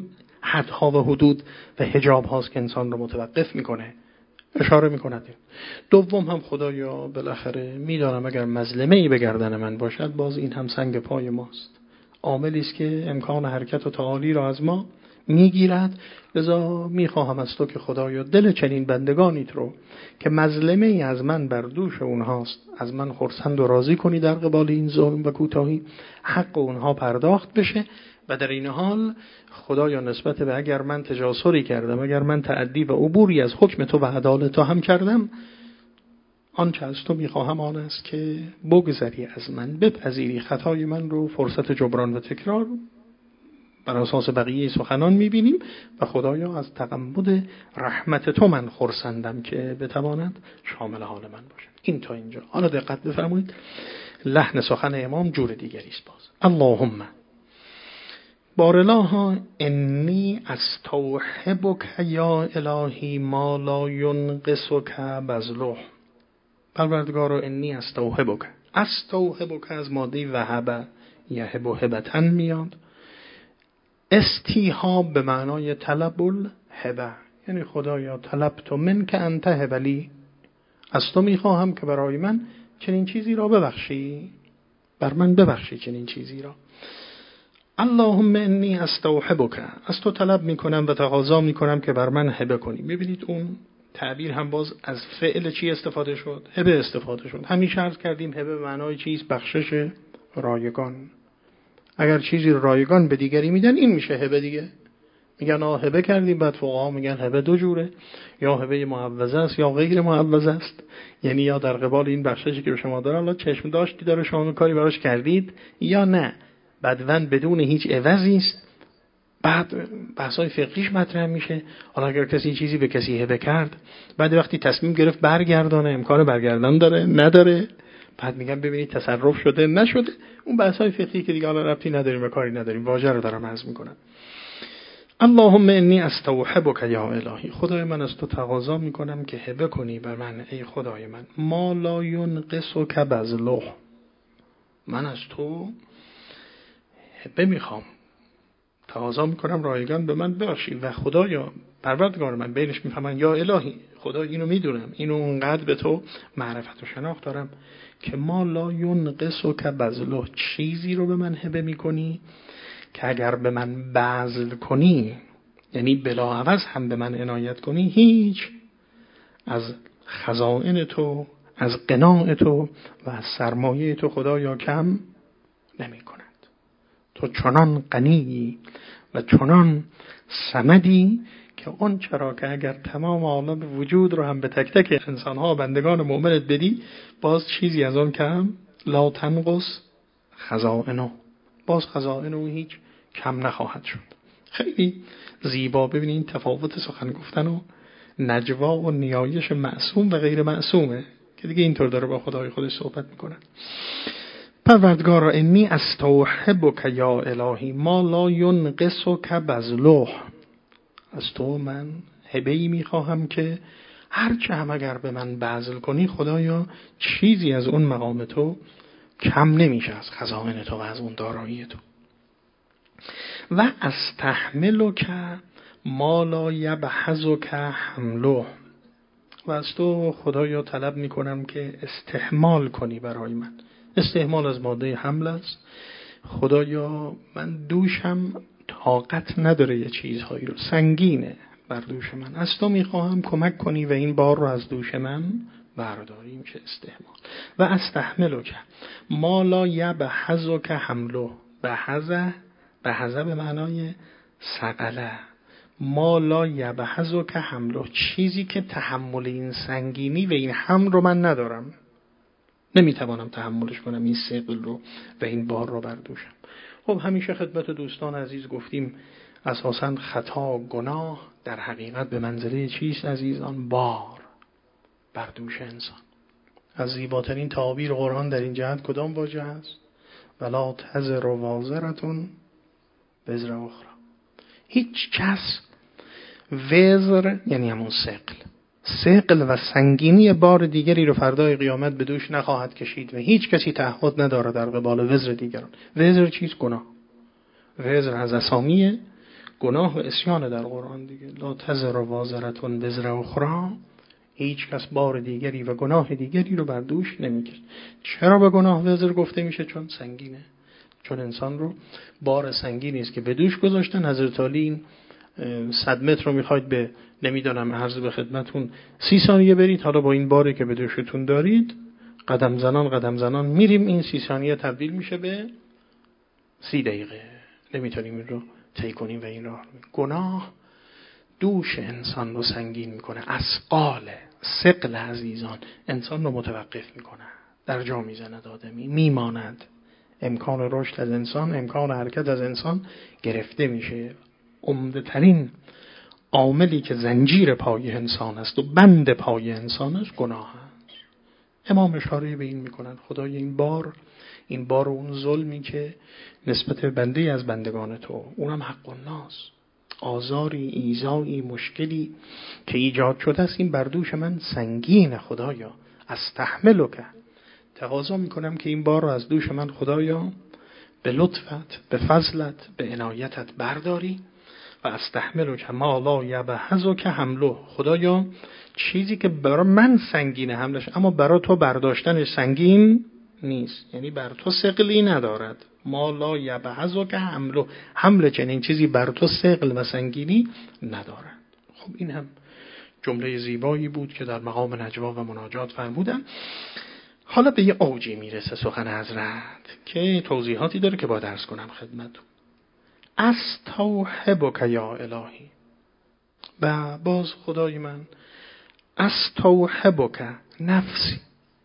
حدها و حدود و حجاب هاست که انسان رو متوقف میکنه. اشاره میکند. دوم هم خدایا بالاخره میدانم اگر مظلمه‌ای به گردن من باشد باز این هم سنگ پای ماست. عاملی است که امکان حرکت و تعالی را از ما میگیرد. لذا میخواهم از تو که خدایا دل چنین بندگانیت رو که مظلمه‌ای از من بر دوش اونهاست از من خرسند و راضی کنی در قبال این ظلم و کوتاهی، حق اونها پرداخت بشه. و در این حال خدایا نسبت به اگر من تجاسری کردم، اگر من تعدی و عبوری از حکم تو و عدالت تو هم کردم، آنچه از تو میخواهم آن است که بگذری از من، بپذیری خطای من رو. فرصت جبران و تکرار بر اساس بقیه سخنان میبینیم و خدایا از تغمد رحمت تو من خرسندم که بتواند شامل حال من باشد. این تا اینجا. حالا دقت بفرمایید، لحن سخن امام جور دیگری است. باز اللهم بارلاها انی استوحبک یا الهی ما لا ینقصک بذله. پروردگارا انی استوحبک. استوحبک از ماده وهب یهب هبتن میاد. استیحاب به معنای طلب الهبه، یعنی خدایا طلبت منک انت هبلی، از تو میخواهم که برای من چنین چیزی را ببخشی، بر من ببخشی چنین چیزی را. اللهم انی استوحبک، از تو طلب میکنم و تقاضا میکنم که بر من هبه کنی. میبینید اون تعبیر هم باز از فعل چی استفاده شد؟ هبه استفاده شد. همیشه عرض کردیم هبه به معنای چیست؟ بخشش رایگان. اگر چیزی رایگان به دیگری میدن این میشه هبه دیگه. میگن هبه کردیم، بعد فقها میگن هبه دو جوره، یا هبه معوضه است یا غیر معوضه است. یعنی یا در قبال این بخششی که به شما داره الله چشم داشتی داره شما کاری براش کردید، یا نه بدون بدون هیچ عوضی است. بعد بحثای فقهیش مطرح میشه. حالا اگر کسی چیزی به کسی هبه کرد، بعد وقتی تصمیم گرفت برگردانه، امکان برگردان داره نداره، بعد میگم ببینید تصرف شده نشده. اون بحثای فقهی که دیگه حالا ربطی نداریم و کاری نداریم، واژه رو دارم عرض میکنم. اللهم انی استوحبک یا الهی، خدای من از تو تقاضا میکنم که هبه کنی بر من ای خدای من، ما لا ینقصک بذله، من از تو هبه میخوام، تقاضا میکنم رایگان به من ببخشی. و خدایا پروردگار من، بینش میفهمن یا الهی خدا اینو میدونم، اینو اونقدر به تو معرفت و شناخت دارم که ما لا ینقصک بذله، چیزی رو به من هبه میکنی که اگر به من بذل کنی، یعنی بلاعوض هم به من عنایت کنی، هیچ از خزائن تو، از قناع تو و از سرمایه تو خدایا کم نمی کند. تو چنان غنی و چنان صمدی که اون چرا که اگر تمام عالم وجود رو هم به تک تک انسانها بندگان مؤمنت بدی، باز چیزی از اون کم لا تنقص خزائنه، باز خزائن او هیچ کم نخواهد شد. خیلی زیبا ببینید تفاوت سخن گفتن و نجوا و نیایش معصوم و غیر معصومه که دیگه اینطور داره با خدای خودش صحبت میکنه. پروردگارا انی استوحبک یا الهی ما لا ینقصک بذله، از تو من هبه‌ای میخواهم که هرچه هم اگر به من بذل کنی خدایا چیزی از اون مقام تو کم نمیشه، از خزائن تو و از اون دارایی تو. و استحملک ما لا یبحثک حمله، و از تو خدایا طلب میکنم که استحمال کنی برای من. استحمال از ماده حمل است. خدایا من دوشم طاقت نداره یه چیزهایی رو، سنگینه بر دوش من، از تو میخواهم کمک کنی و این بار رو از دوش من برداری. میشه استحمال. و استحملک ما لا یبحثک حمله، بحثه به معنای ثقله، ما لا یبحثک حمله، چیزی که تحمل این سنگینی و این حمل رو من ندارم، نمیتوانم تحملش کنم، این ثقل رو و این بار رو بر دوشم. خب همیشه خدمت دوستان عزیز گفتیم اساساً خطا گناه در حقیقت به منزله چیست عزیزان؟ بار بر دوش انسان. از زیباترین تعابیر قرآن در این جهت کدام واژه است؟ ولا تزر وازرتون وزر اخرى. هیچ کس وزر یعنی همون ثقل و سنگینی بار دیگری رو فردای قیامت به دوش نخواهد کشید و هیچ کسی تعهد نداره در قبال وزر دیگران. وزر چیست؟ گناه. وزر از اسامی گناه و اسیان در قرآن دیگه. لا تزر وازرتون وزر اخرى، هیچ کس بار دیگری و گناه دیگری رو بر دوش نمیکشه. چرا به گناه وزر گفته میشه؟ چون سنگینه، چون انسان رو بار سنگینی است که به دوش گذاشتن. حضرت علی این 100 متر رو میخواید به نمیدونم عرض به خدمتون 30 ثانیه برید، حالا با این باری که به دوشتون دارید قدم زنان میریم، این 30 ثانیه تبدیل میشه به 30 دقیقه، نمیتونیم این رو طی کنیم و این راه. گناه دوش انسان رو سنگین میکنه، اثقال ثقل عزیزان انسان رو متوقف میکنه، در جا میزند، آدمی میماند، امکان رشد از انسان، امکان حرکت از انسان گرفته میشه. عمده ترین عاملی که زنجیر پای انسان است و بند پای انسان است گناه است. امام اشاره به این میکنن خدای این بار و اون ظلمی که نسبت به بنده از بندگان تو، اونم حق الناس، آزاری، ایذایی، مشکلی که ایجاد شده است، این بر دوش من سنگین خدایا، استحملک، تقاضا میکنم که این بار رو از دوش من خدایا به لطفت، به فضلت، به عنایتت برداری و استحملک ما لا یبحثک حمله، خدایا چیزی که برای من سنگینه حملش، اما برای تو برداشتنش سنگین نیست، یعنی بر تو ثقلی ندارد. ما لا یبحثک حمله، حمل چنین چیزی بر تو ثقل و سنگینی ندارد. خب این هم جمله زیبایی بود که در مقام نجوا و مناجات فرمودن. حالا به یه اوجی میرسه سخن حضرت که توضیحاتی داره که باید عرض کنم خدمتتون. استوحبک یا الهی، و باز خدای من استوحبک نفسی.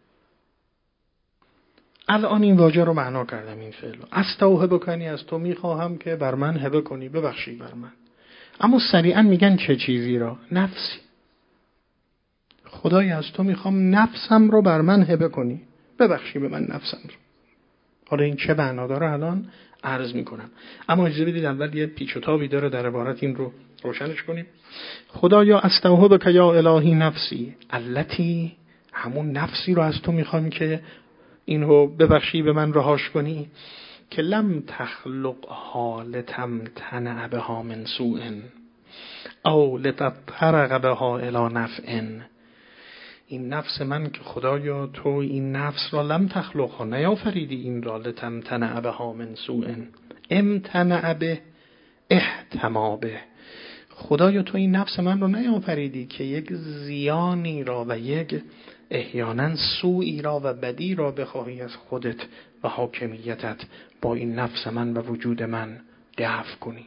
الان این واژه رو معنا کردم، این فعل استوحبک یعنی از تو میخواهم که بر من هبه کنی، ببخشی بر من. اما سریعا میگن چه چیزی را؟ نفسی. خدای از تو میخوام نفسم رو بر من هبه کنی، ببخشی به من نفسم رو. حالا این چه معنا داره الان عرض میکنم، اما اجازه بدید اول یه پیچ و تابی داره در عبارت، این رو روشنش کنیم. خدایا استوحبک یا الهی نفسی التی، همون نفسی رو از تو میخوام که اینو ببخشی به من رهاش کنی، که لم تخلقها لتمتنع بها من سوء او لتطرق بها الی نفع. این نفس من که خدایا تو این نفس را لم تخلقها، نیافریدی این را، لتمتنع بها من سوء، امتنع به احتما به، خدایا تو این نفس من رو نیافریدی که یک زیانی را و یک احیانا سوئی را و بدی را بخواهی از خودت و حاکمیتت با این نفس من و وجود من دفع کنی.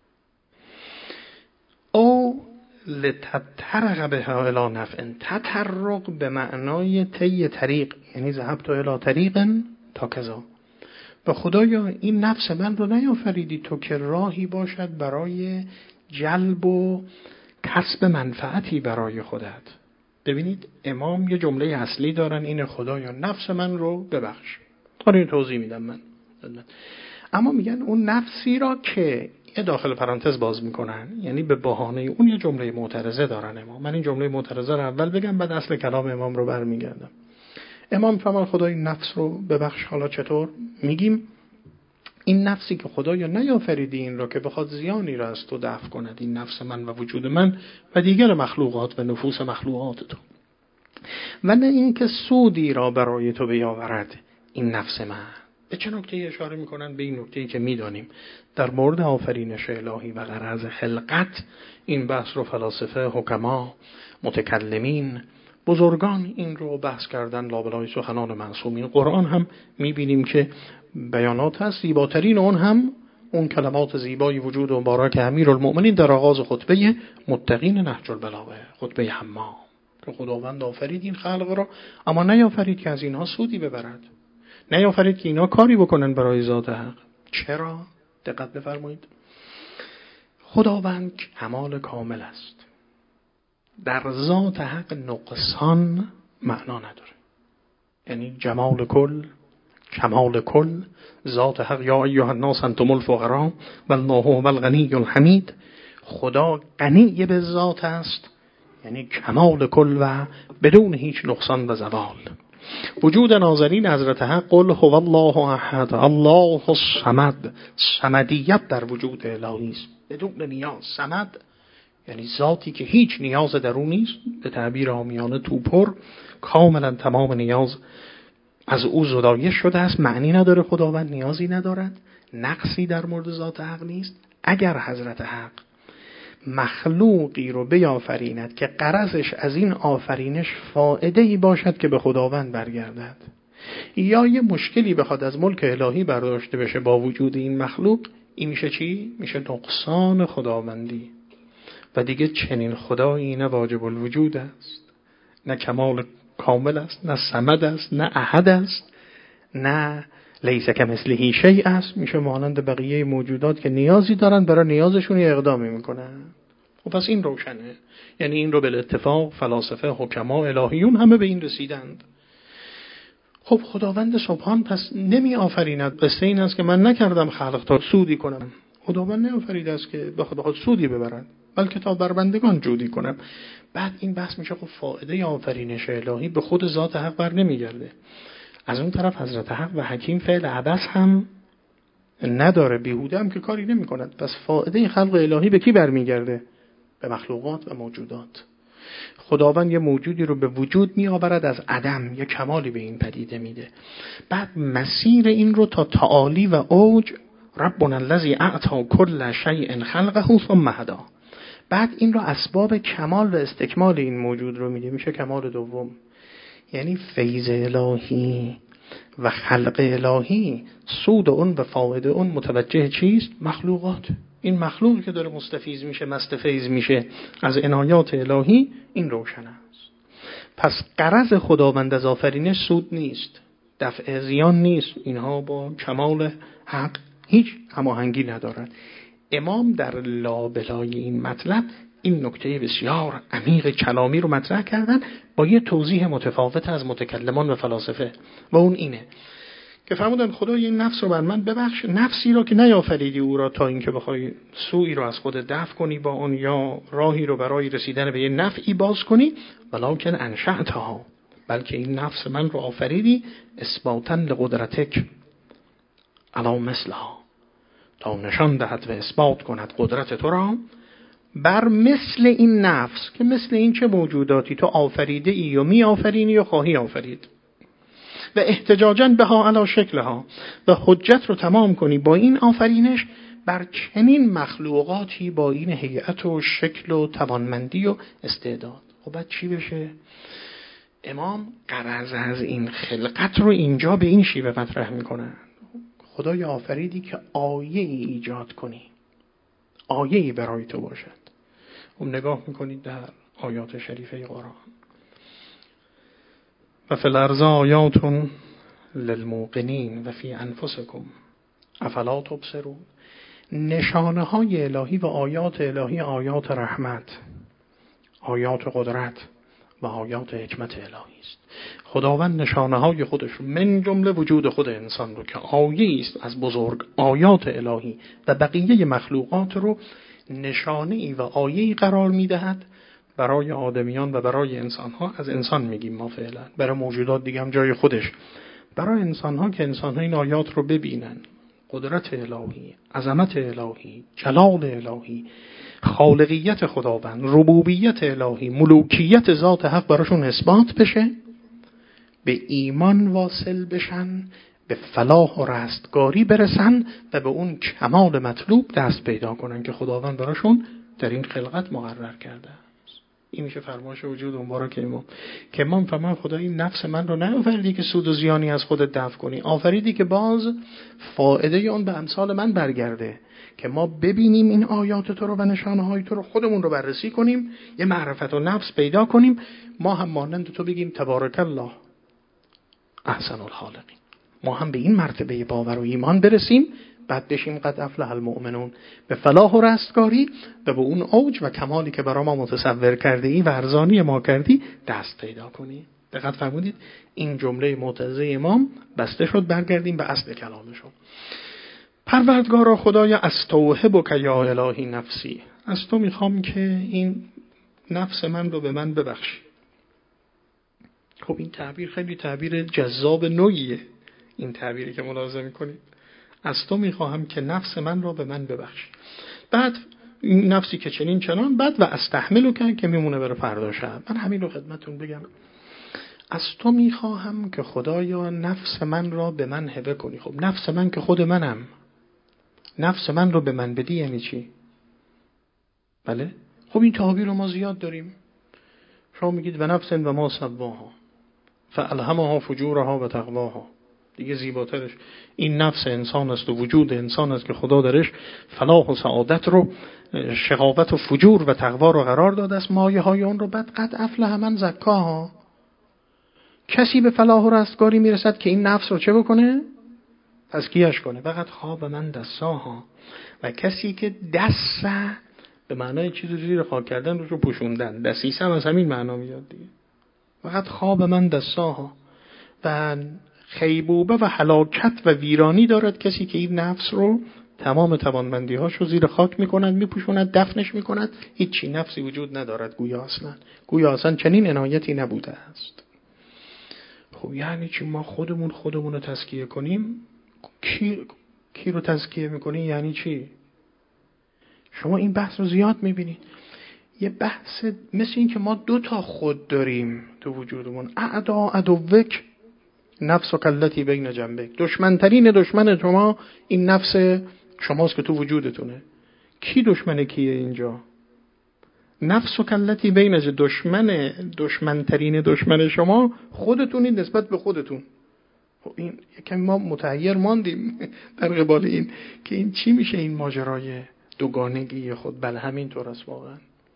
او لتطرق بها الی نفع، تطرق به معنای طی طریق، یعنی ذهبت الی طریق تا کذا، و خدایا این نفس من رو نیافریدی تو که راهی باشد برای جلب و کسب منفعتی برای خودت. ببینید امام یه جمله اصلی دارن، این خدایا نفس من رو ببخش. حالا این توضیح میدم من، اما میگن اون نفسی را که یه داخل پرانتز باز میکنن، یعنی به بهانه اون یه جمله معترضه دارن امام. من این جمله معترضه رو اول بگم بعد اصل کلام امام رو برمیگردم. امام فرمان خدای نفس رو ببخش. حالا چطور میگیم؟ این نفسی که خدایا نیافریدی این را که بخواد زیانی را از تو دفع کند، این نفس من و وجود من و دیگر مخلوقات و نفوس مخلوقات تو، و نه این که سودی را برای تو بیاورد این نفس من. به چه نکته اشاره میکنن؟ به این نکته‌ای که میدانیم در مورد آفرینش الهی و غرض خلقت. این بحث رو فلاسفه، حکما، متکلمین، بزرگان این رو بحث کردن لابلای سخنان معصومین. قرآن هم میبینیم که بیانات هست، زیباترین اون هم اون کلمات زیبای وجود و مبارک امیرالمؤمنین در آغاز خطبه متقین نهج البلاغه، خطبه حمام، که خداوند آفرید این خلق را اما نیافرید که از اینها سودی ببرد، نیافرید که اینها کاری بکنن برای ذات حق. چرا؟ دقت بفرمایید. خداوند کمال کامل است، در ذات حق نقصان معنا نداره، یعنی جمال کل، کمال کل، ذات حق. یا ایها الناس انتم الفقراء والله هو الغنی الحمید. خدا غنی به ذات است، یعنی کمال کل و بدون هیچ نقصان و زوال. وجود ناظرین حضرت حق قل هو الله احد الله الصمد. صمدیت در وجود الهی است بدون نیاز. صمد یعنی ذاتی که هیچ نیاز در او نیست، به تعبیر عامیانه توپر، کاملا تمام نیاز از او زدایش شده است. معنی نداره خداوند نیازی ندارد، نقصی در مورد ذات حق نیست. اگر حضرت حق مخلوقی رو بیافریند که غرضش از این آفرینش فائده‌ای باشد که به خداوند برگردد، یا یه مشکلی بخواد از ملک الهی برداشته بشه با وجود این مخلوق، این میشه چی؟ میشه نقصان خداوندی. و دیگه چنین خدایی نه واجب الوجود است، نه کمال کامل است، نه صمد است، نه احد است، نه لیس کمثله شیء است. میشه مانند بقیه موجودات که نیازی دارن برای نیازشون اقدامی میکنن. و پس این روشنه، یعنی این رو به اتفاق فلاسفه، حکما، الهیون همه به این رسیدند. خب خداوند سبحان پس نمی آفریند. قصه این است که من نکردم خلق تا سودی کنم. خداوند نمی‌آفریده است که بخواد سودی ببرد، بلکه تا بر بندگان جودی کنم. بعد این بحث میشه خب فائده آفرینش الهی به خود ذات حق بر نمیگرده. از اون طرف حضرت حق و حکیم فعل عبث هم نداره، بیهوده هم که کاری نمی کند. پس فائده خلق الهی به کی برمیگرده؟ به مخلوقات و موجودات. خداوند یه موجودی رو به وجود می آورد از عدم، یه کمالی به این پدیده میده. بعد مسیر این رو تا تعالی و اوج، ربنا الذی اعطی کل شیء خلقه ثم هدی. بعد این رو اسباب کمال و استکمال این موجود رو میده، میشه کمال دوم. یعنی فیض الهی و خلق الهی، سود اون و فایده اون متوجه چیست؟ مخلوقات. این مخلوق که داره مستفیض میشه، مستفیض میشه از عنایات الهی، این روشن است. پس غرض خداوند از آفرینش سود نیست، دفع زیان نیست. اینها با کمال حق هیچ هماهنگی ندارد. امام در لابلای این مطلب این نکته بسیار عمیق کلامی رو مطرح کردن با یه توضیح متفاوت از متکلمان و فلاسفه، و اون اینه که فرمودن خدای این نفس رو بر من ببخش، نفسی رو که نیافریدی او را تا اینکه بخوای سوئی رو از خود دفع کنی با اون، یا راهی رو برای رسیدن به یه نفعی باز کنی، ولکن انشأتها، بلکه این نفس من رو آفریدی اثباتا لقدرتک علی مثلها، تا نشان دهد و اثبات کند قدرت تو را بر مثل این نفس، که مثل این چه موجوداتی تو آفریده ای و می آفرینی و خواهی آفرید، و احتجاجاً بها علی شکلها، و حجت رو تمام کنی با این آفرینش بر چنین مخلوقاتی با این هیئت و شکل و توانمندی و استعداد. خب بعد چی بشه؟ امام غرض از این خلقت رو اینجا به این شیوه مطرح میکنه. خدای آفریدی که آیه ای ایجاد کنی، آیه ای برای تو باشد. خب نگاه میکنید در آیات شریفه قرآن، و فی الارض آیات للموقنین و فی انفسکم افلا تبصرون. نشانه های الهی و آیات الهی، آیات رحمت، آیات قدرت و آیات حکمت الهی است. خداوند نشانه های خودش من جمله وجود خود انسان رو که آیه است از بزرگ آیات الهی و بقیه مخلوقات رو نشانه ای و آیه ای قرار میدهد برای آدمیان و برای انسان‌ها. از انسان میگیم ما فعلا، برای موجودات دیگه هم جای خودش، برای انسان‌ها که انسان‌ها این آیات رو ببینن. قدرت الهی، عظمت الهی، جلال الهی، خالقیت خداوند، ربوبیت الهی، ملوکیت ذات حق براشون اثبات بشه، به ایمان واصل بشن، به فلاح و رستگاری برسن و به اون کمال مطلوب دست پیدا کنن که خداوند براشون در این خلقت مقرر کرده. این میشه فرمایش وجود مبارک امام که امام فرمان خدای این نفس من رو نیافریدی که سود و زیانی از خودت دفع کنی، آفریدی که باز فائده اون به امثال من برگرده، که ما ببینیم این آیات تو رو و نشانه های تو رو، خودمون رو بررسی کنیم، یه معرفت و نفس پیدا کنیم، ما هم مانند تو بگیم تبارک الله احسن الخالقین. ما هم به این مرتبه باور و ایمان برسیم، بعد بشیم قد افلح المؤمنون، به فلاح و رستگاری و به اون اوج و کمالی که برای ما متصور کرده ای و ارزانی ما کردی دست پیدا کنی. دقت فرمودید این جمله معتزه امام بسته شد. برگردیم به اصل کلامشون. پروردگارا خدایا استوهبک یا الهی نفسی، از تو میخوام که این نفس من رو به من ببخشی. خب این تعبیر خیلی تعبیر جذاب نوعیه، این تعبیری که ملاحظه میکنید، از تو میخواهم که نفس من را به من ببخش. بعد این نفسی که چنین چنان، بعد و استحملو که میمونه برای فردا شب. من همین رو خدمتون بگم، از تو میخواهم که خدایا نفس من را به من هبه کنی. خب نفس من که خود منم، نفس من رو به من بدی یعنی چی؟ بله؟ خب این تعابیر رو ما زیاد داریم. شما میگید و نفس و ما سواها فالهمها فجورها و تقواها. دیگه زیباترش این نفس انسان است و وجود انسان است که خدا درش فلاح و سعادت رو، شقاوت و فجور و تقوا رو قرار داده است، مایه های اون رو. بعد قد افلح من زکاها، کسی به فلاح و رستگاری میرسد که این نفس رو چه بکنه؟ تزکیه‌اش کنه. فقط خواب من دساها، و کسی که دست به معنای چیزی زیر خاک کردن رو پوشوندن، دسیسه هم از همین معنا میاد دیگه. فقط خواب من دساها، و خیبوبه و هلاکت و ویرانی دارد کسی که این نفس رو تمام توانمندی‌هاش رو زیر خاک میکند، میپوشوند، دفنش میکند، هیچی، نفسی وجود ندارد گویا اصلا چنین عنایتی نبوده است. خب یعنی چی ما خودمون رو تزکیه کنیم؟ کی رو تزکیه میکنی؟ یعنی چی؟ شما این بحث رو زیاد میبینید. یه بحث مثل این که ما 2 خود داریم تو وجودمون. اعدا عدوک نفس و کلتی بین جنبک، دشمنترین دشمن شما این نفس شماست که تو وجودتونه. کی دشمن کیه اینجا؟ نفس و کلتی بین دشمنترین دشمن شما خودتونید نسبت به خودتون. این یکم ما متحیر ماندیم در قبال این که این چی میشه، این ماجرای دوگانگی خود. بله همین طور است واقعا.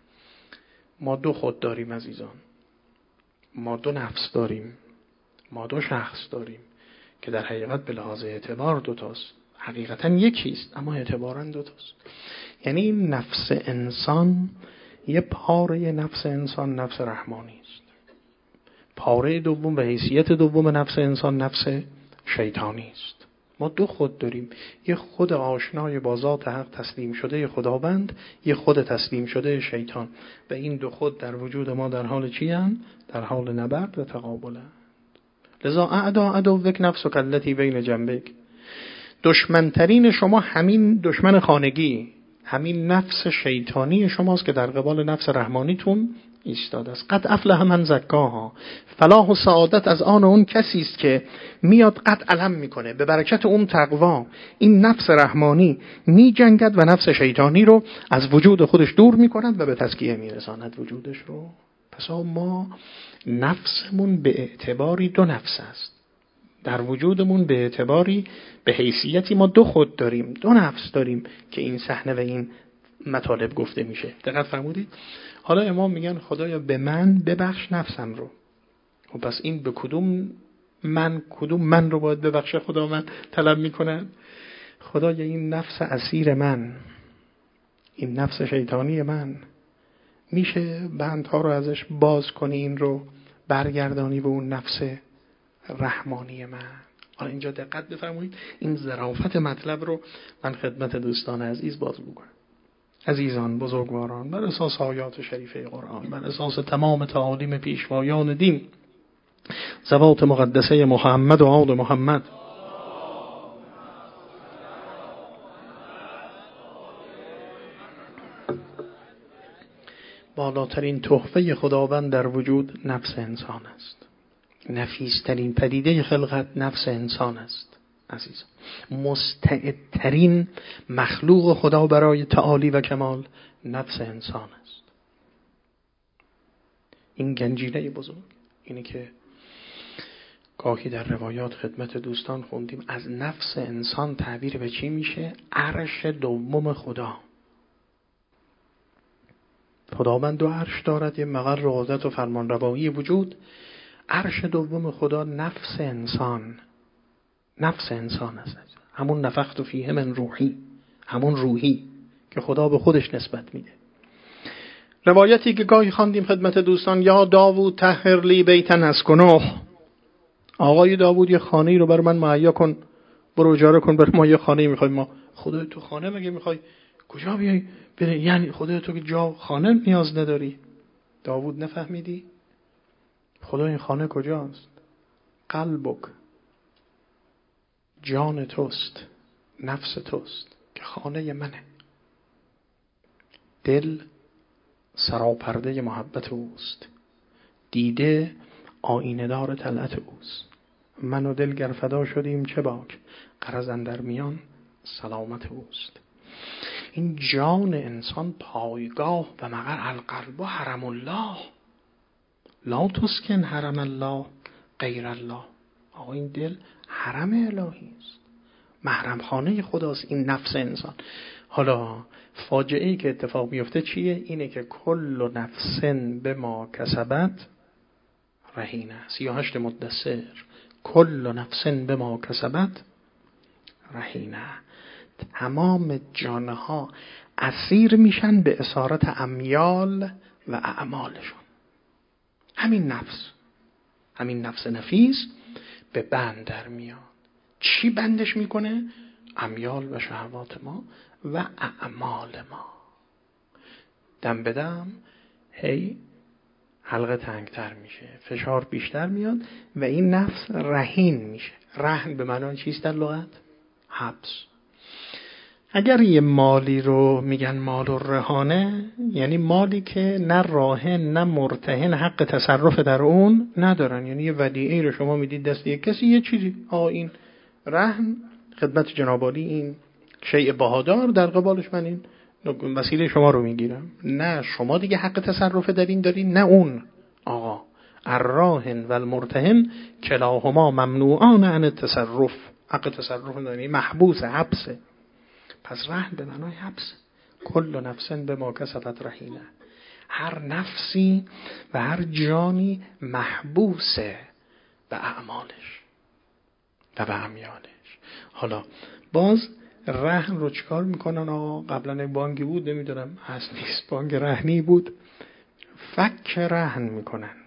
ما 2 خود داریم عزیزان، ما 2 نفس داریم، ما 2 شخص داریم که در حقیقت به لحاظ اعتبار 2 تاست، حقیقتا یکیست اما اعتباراً 2 تاست. یعنی این نفس انسان یه پاره نفس انسان نفس رحمانی است، پاره دوم و حیثیت دوم نفس انسان نفس شیطانی است. ما 2 خود داریم، یه خود آشنای با ذات حق تسلیم شده خداوند، یه خود تسلیم شده شیطان، و این 2 خود در وجود ما در حال چی هستند؟ در حال نبرد و تقابلند. لذا اعدا عدوک نفس و کلتی بین جنبک، دشمنترین شما همین دشمن خانگی، همین نفس شیطانی شماست که در قبال نفس رحمانیتون ایستاده است. قد افلح من زکاها، فلاح و سعادت از آن اون کسی است که میاد قد علم میکنه به برکت اون تقوا، این نفس رحمانی می جنگد و نفس شیطانی رو از وجود خودش دور میکند و به تزکیه میرساند وجودش رو. پس ما نفسمون به اعتباری 2 نفس است، در وجودمون به اعتباری به حیثیتی ما 2 خود داریم، 2 نفس داریم که این صحنه و این مطالب گفته میشه. دقت فرمودید؟ حالا امام میگن خدایا به من ببخش نفسم رو. و پس این به کدوم من رو باید ببخشه خدا من طلب میکنن؟ خدایا این نفس اسیر من، این نفس شیطانی من، میشه بندها رو ازش باز کنی، این رو برگردانی به اون نفس رحمانی من. حالا اینجا دقت بفرمایید، این ظرافت مطلب رو من خدمت دوستان عزیز باز میکنم. عزیزان بزرگواران، بر اساس آیات شریفه قرآن، بر اساس تمام تعالیم پیشوایان دین، ذوات مقدسه محمد و آل محمد، بالاترین تحفه خداوند در وجود نفس انسان است. نفیسترین پدیده خلقت نفس انسان است عزیز. مستعدترین مخلوق خدا برای تعالی و کمال نفس انسان است. این گنجینه بزرگ، اینه که گاهی در روایات خدمت دوستان خوندیم، از نفس انسان تعبیر به چی میشه؟ عرش دوم خدا. خداوند 2 عرش دارد، یه مقر قدرت و فرمانروایی وجود. عرش دوم خدا نفس انسان است، همون نفخت فیه من روحی، همون روحی که خدا به خودش نسبت میده. روایتی که گاهی خواندیم خدمت دوستان، یا داوود طهر لی بیتن اسکنه، آقای داوود یه خانه‌ای رو بر من مهیا کن، برو اجاره کن، بر ما یه خانه‌ای می‌خوایم. ما خودت تو خانه مگه می‌خوای؟ کجا بیای؟ یعنی خودت تو که جا خانه نیاز نداری؟ داوود نفهمیدی؟ خدا این خانه کجاست؟ قلبک، جان توست، نفس توست که خانه منه. دل سراپرده محبت اوست، دیده آینه دار طلعت اوست. من و دل گر فدا شدیم چه باک، غرض اندر میان سلامت اوست. این جان انسان پایگاه و مقر القلب و حرم الله، لا تسکن حرم الله غیر الله. آقا این دل حرم الهی است، محرم خانه خداست این نفس انسان. حالا فاجعه‌ای که اتفاق میفته چیه؟ اینه که کل نفس به ما کسبت رهینه. 38 مدثر، کل نفس به ما کسبت رهینه. تمام جانها اسیر میشن به اسارت امیال و اعمالشون. همین نفس نفیس به بند در میاد. چی بندش میکنه؟ امیال و شهوات ما و اعمال ما. دم به دم هی حلقه تنگتر میشه، فشار بیشتر میاد و این نفس رهین میشه. رهن به معنای چیست در لغت؟ حبس. اگر یه مالی رو میگن مال الرهانه، یعنی مالی که نه راهن نه مرتهن حق تصرف در اون ندارن. یعنی یه ودیعه رو شما میدید دست یک کسی، یه چیزی این رهن خدمت جناب عالی، این شیء بهادار، در قبالش من این وسیله شما رو میگیرم. نه شما دیگه حق تصرف در این دارین نه اون. آقا الراهن و المرتهن کلاهما ممنوعان عن التصرف. حق تصرف دارین، محبوس، حبسه. پس رهن به معنای حبس. کل نفس به ما کسبت رهینه. هر نفسی و هر جانی محبوسه به اعمالش و به امیالش. حالا باز رهن رو چکار میکنن؟ قبلا یک بانکی بود، نمیدونم هست نیست، بانک رهنی بود، فک رهن میکنن.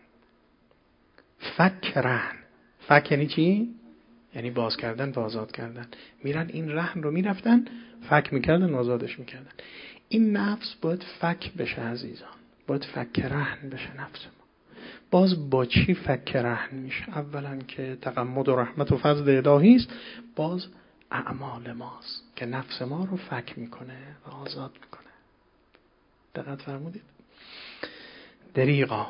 فک یعنی چی؟ یعنی باز کردن و آزاد کردن. میرن این رهن رو میرفتن فک میکردن، آزادش میکردن. این نفس باید فک بشه عزیزان، باید فک رهن بشه نفس ما. باز با چی فک رهن میشه؟ اولا که تغمد و رحمت و فضل الهی است، باز اعمال ماست که نفس ما رو فک میکنه و آزاد میکنه. دقت فرمودید؟ دریغا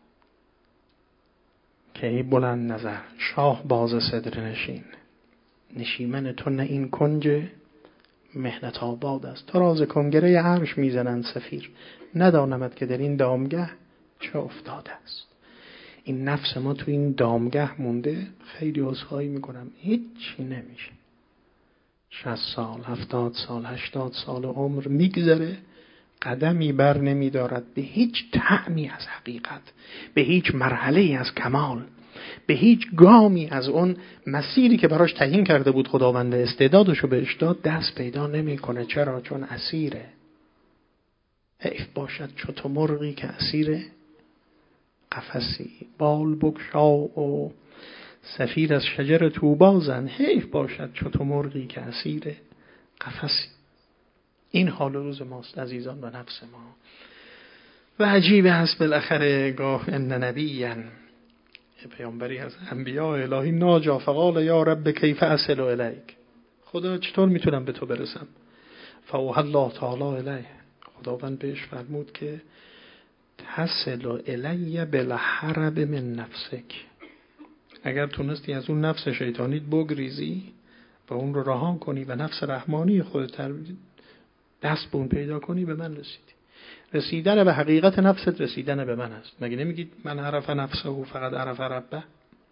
که ای بلند نظر شاه باز صدر نشین، نشیمن تو نه این کنج مهنت آباد است. تو راز کنگره عرش میزنند سفیر، ندانمت که در این دامگه چه افتاده است. این نفس ما تو این دامگه مونده. خیلی عذرخواهی میکنم، هیچی نمیشه. 60 سال 70 سال 80 سال عمر میگذره، قدمی بر نمیدارد به هیچ طعمی از حقیقت، به هیچ مرحله‌ای از کمال، به هیچ گامی از اون مسیری که براش تعیین کرده بود خداوند استعدادشو بهش داد دست پیدا نمیکنه. چرا؟ چون اسیره. حیف باشد چو تو مرغی که اسیر قفسی، بال بگشا و صفیر از شجر طوبی زن. حیف باشد چو تو مرغی که اسیر قفسی. این حال روز ماست عزیزان و نفس ما. و عجیبه هست بالاخره گاه ان نبیًا، پیامبری از انبیاء الهی، ناجا فقال یا رب کیف اصل الیک، خدا چطور میتونم به تو برسم؟ فاوحی الله تعالی الیه، خداوند بهش فرمود که تصل الی بالحرب من نفسک. اگر تونستی از اون نفس شیطانیت بگریزی و اون رو رها کنی و نفس رحمانی خودت دست به اون پیدا کنی، به من رسیدی. رسیدن به حقیقت نفست رسیدن به من است. مگه نمیگید من عرف نفسه و فقط عرف ربه؟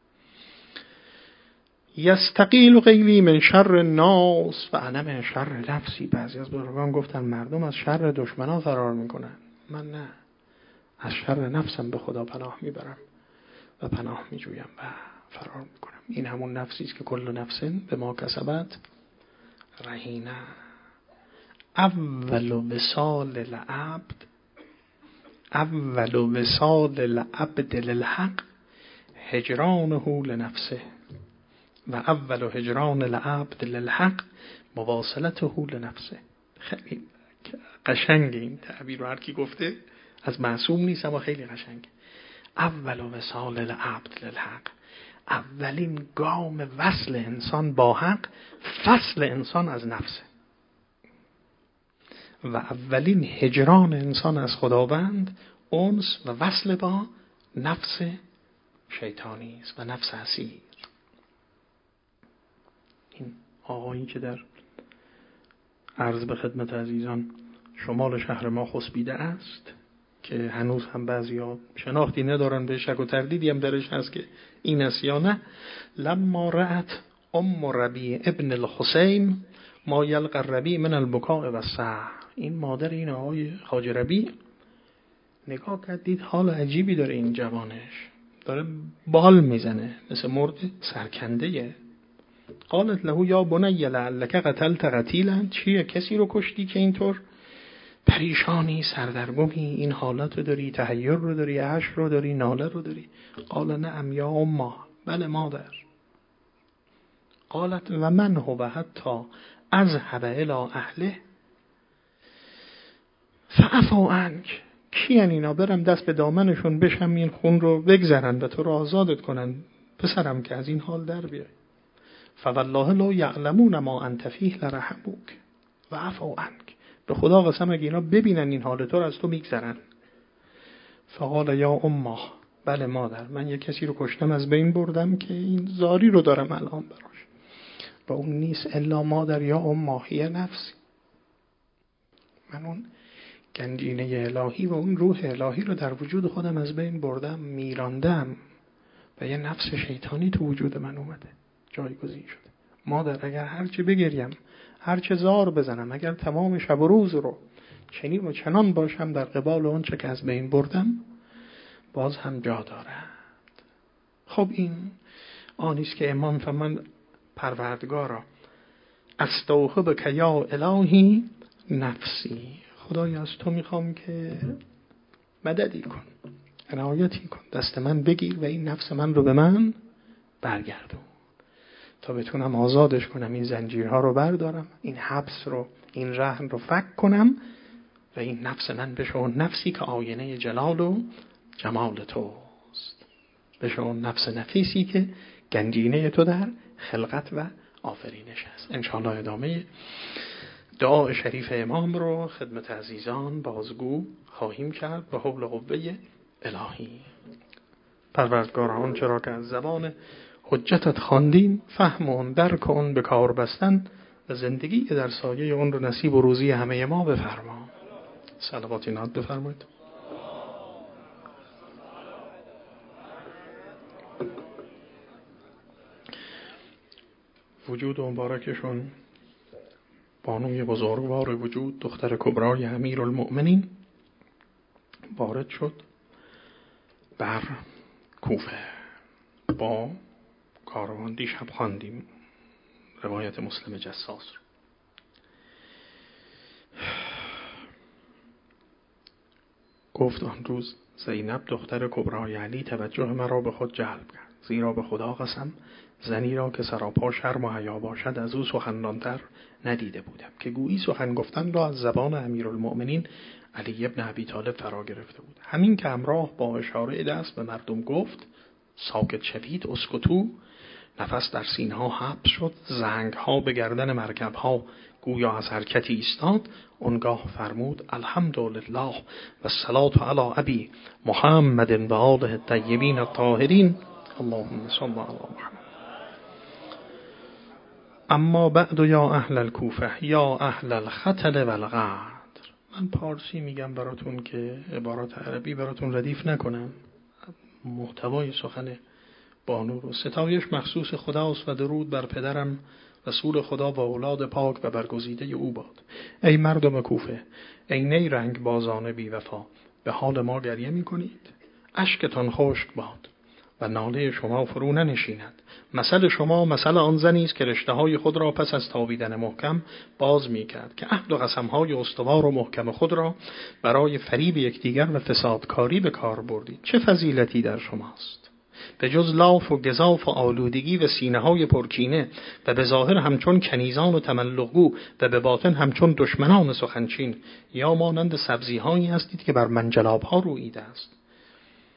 یستقیل غیلی من شر الناس و انا من شر نفسی. بعضی از بزرگان گفتن مردم از شر دشمنان فرار میکنن، من نه، از شر نفسم به خدا پناه میبرم و پناه میجویم و فرار میکنم. این همون نفسی است که کل نفس به ما کسبت رهینه. اول وصال العبد للحق هجرانه لنفسه و اول هجران العبد للحق مواصلته لنفسه. خیلی قشنگ این تعبیر رو هر کی گفته، از معصوم نیست اما خیلی قشنگ. اول وصال العبد للحق، اولین گام وصل انسان با حق فصل انسان از نفسه و اولین هجران انسان از خداوند انس و وصل با نفس شیطانی است و نفس اسیر. این آقایی که در عرض به خدمت عزیزان شمال شهر ما خسبیده است که هنوز هم بعضیا شناختی ندارن، به شک و تردیدی هم درش هست که این است یا نه. لما رأت ام ربیع ابن الحسین ما یلقى الربیع من البکاء و السهر، این مادر این آقای خواجه ربیع نگاه کرد دید حال عجیبی داره، این جوانش داره بال میزنه مثل مرد سرکنده. قالت له یا بنی لعلک قتلت قتیلا، چیه کسی رو کشتی که اینطور پریشانی سردرگمی این حالت رو داری، تحیر رو داری، عشق رو داری، ناله رو داری؟ قال نعم یا اما، بله مادر. قالت و من هو حتی اذهب الی اهله فعفوا عنک، کیان اینا برم دست به دامنشون بشم این خون رو بگذرن و تو رو آزادت کنن پسرم که از این حال در بیای. فوالله لو یعلمون ما انت فیه لرحموک و عفوا عنک، به خدا قسم اگه اینا ببینن این حال تو رو از تو میگذرن. فقال یا امه، بله مادر، من یک کسی رو کشتم از بین بردم که این زاری رو دارم الان براش و اون نیست الا مادر یا امه هی نفسی، من اون گنجینه الهی و اون روح الهی رو در وجود خودم از بین بردم، میراندم و یه نفس شیطانی تو وجود من اومده جایگزین شده. مادر اگر هرچی بگریم، هرچه زار بزنم، اگر تمام شب و روز رو چنین و چنان باشم در قبال اون چه که از بین بردم، باز هم جا دارد. خب این آنیست که امام فرمان پروردگارا استوهبک یا الهی نفسی، خدای از تو میخوام که مددی کن، عنایتی کن، دست من بگیر و این نفس من رو به من برگردون تا بتونم آزادش کنم، این زنجیرها رو بردارم، این حبس رو، این رهن رو فک کنم و این نفس من بشه اون نفسی که آینه جلال و جمال توست، بشه اون نفس نفیسی که گنجینه تو در خلقت و آفرینش است. انشاءالله ادامه دعا شریف امام رو خدمت عزیزان بازگو خواهیم کرد به حول قوه الهی. پروردگار آن چرا که از زبان حجتت خواندیم فهم اون، درک اون، به کار بستن و زندگی در سایه اون رو نصیب و روزی همه ما بفرما. صلوات ناد بفرمایید. وجود مبارکشون بانوی بزرگوار وجود دختر کبرای امیرالمؤمنین وارد شد بر کوفه با کاروان. دیشب خواندیم روایت مسلم جساس رو. گفت آن روز زینب دختر کبرای علی توجه مرا به خود جلب کرد، زیرا به خدا قسم زنی را که سراپا شرم و حیا باشد از او سخنانتر ندیده بودم که گویی سخن گفتن را از زبان امیرالمؤمنین علی ابن ابی طالب فرا گرفته بود. همین که همراه با اشاره دست به مردم گفت ساکت شوید اسکتو، نفس در سینه ها حبس شد، زنگ ها به گردن مرکب ها گویا از حرکتی ایستاد. اونگاه فرمود الحمدلله و الصلاة علی ابی محمد و آله الطیبین الطاهرین اللهم صل علی محمد. اما بعد یا اهل الکوفه یا اهل الخطل و الغدر. من پارسی میگم براتون که عبارات عربی براتون ردیف نکنم. محتوای سخن بانو رو ستایش مخصوص خداست و درود بر پدرم رسول خدا و اولاد پاک و برگزیده او باد. ای مردم کوفه، ای نیرنگ بازان بی وفا، به حال ما گریه می کنید؟ اشکتان خشک باد و ناله شما فرو ننشیند. مثل شما مثل آن زنی است که رشته های خود را پس از تابیدن محکم باز می کرد، که عهد و قسم های استوار و محکم خود را برای فریب یکدیگر و فسادکاری به کار بردید. چه فضیلتی در شماست؟ به جز لاف و گزاف و آلودگی و سینه های پرکینه و به ظاهر همچون کنیزان و تملقگو و به باطن همچون دشمنان سخنچین، یا مانند سبزی هایی هستید که بر منجلاب ها رویده است،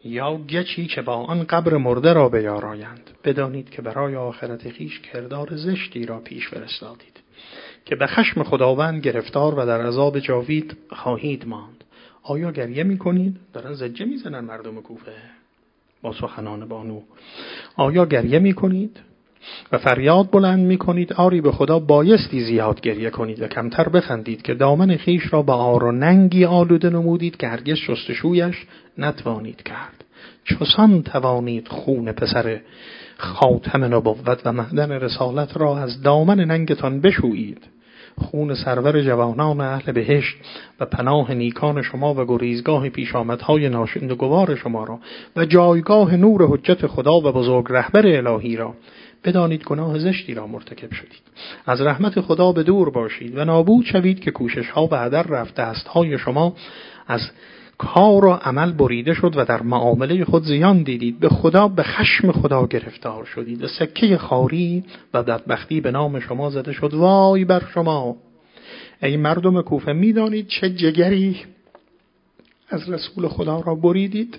یا گچی که با آن قبر مرده را بیارایند. بدانید که برای آخرت خویش کردار زشتی را پیش فرستادید که به خشم خداوند گرفتار و در عذاب جاوید خواهید ماند. آیا گریه می‌کنید؟ دارن زجه می‌زنن مردم کوفه با سخنان بانو. آیا گریه می‌کنید و فریاد بلند می‌کنید؟ آری به خدا بایستی زیاد گریه کنید و کمتر بخندید که دامن خیش را به عار و ننگی آلوده نمودید که هرگز شستشویش نتوانید کرد. چسان توانید خون پسر خاتم نبوت و معدن رسالت را از دامن ننگتان بشویید؟ خون سرور جوانان اهل بهشت و پناه نیکان شما و گریزگاه پیش آمدهای ناشندگوار شما را و جایگاه نور حجت خدا و بزرگ رهبر الهی را بدانید گناه زشتی را مرتکب شدید. از رحمت خدا به دور باشید و نابود شوید که کوشش ها به هدر رفت. دستهای شما از کار و عمل بریده شد و در معامله خود زیان دیدید. به خدا، به خشم خدا گرفتار شدید و سکه خاری و بدبختی به نام شما زده شد. وای بر شما ای مردم کوفه، میدانید چه جگری از رسول خدا را بریدید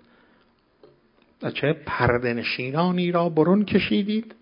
و چه پرده‌نشینانی را برون کشیدید؟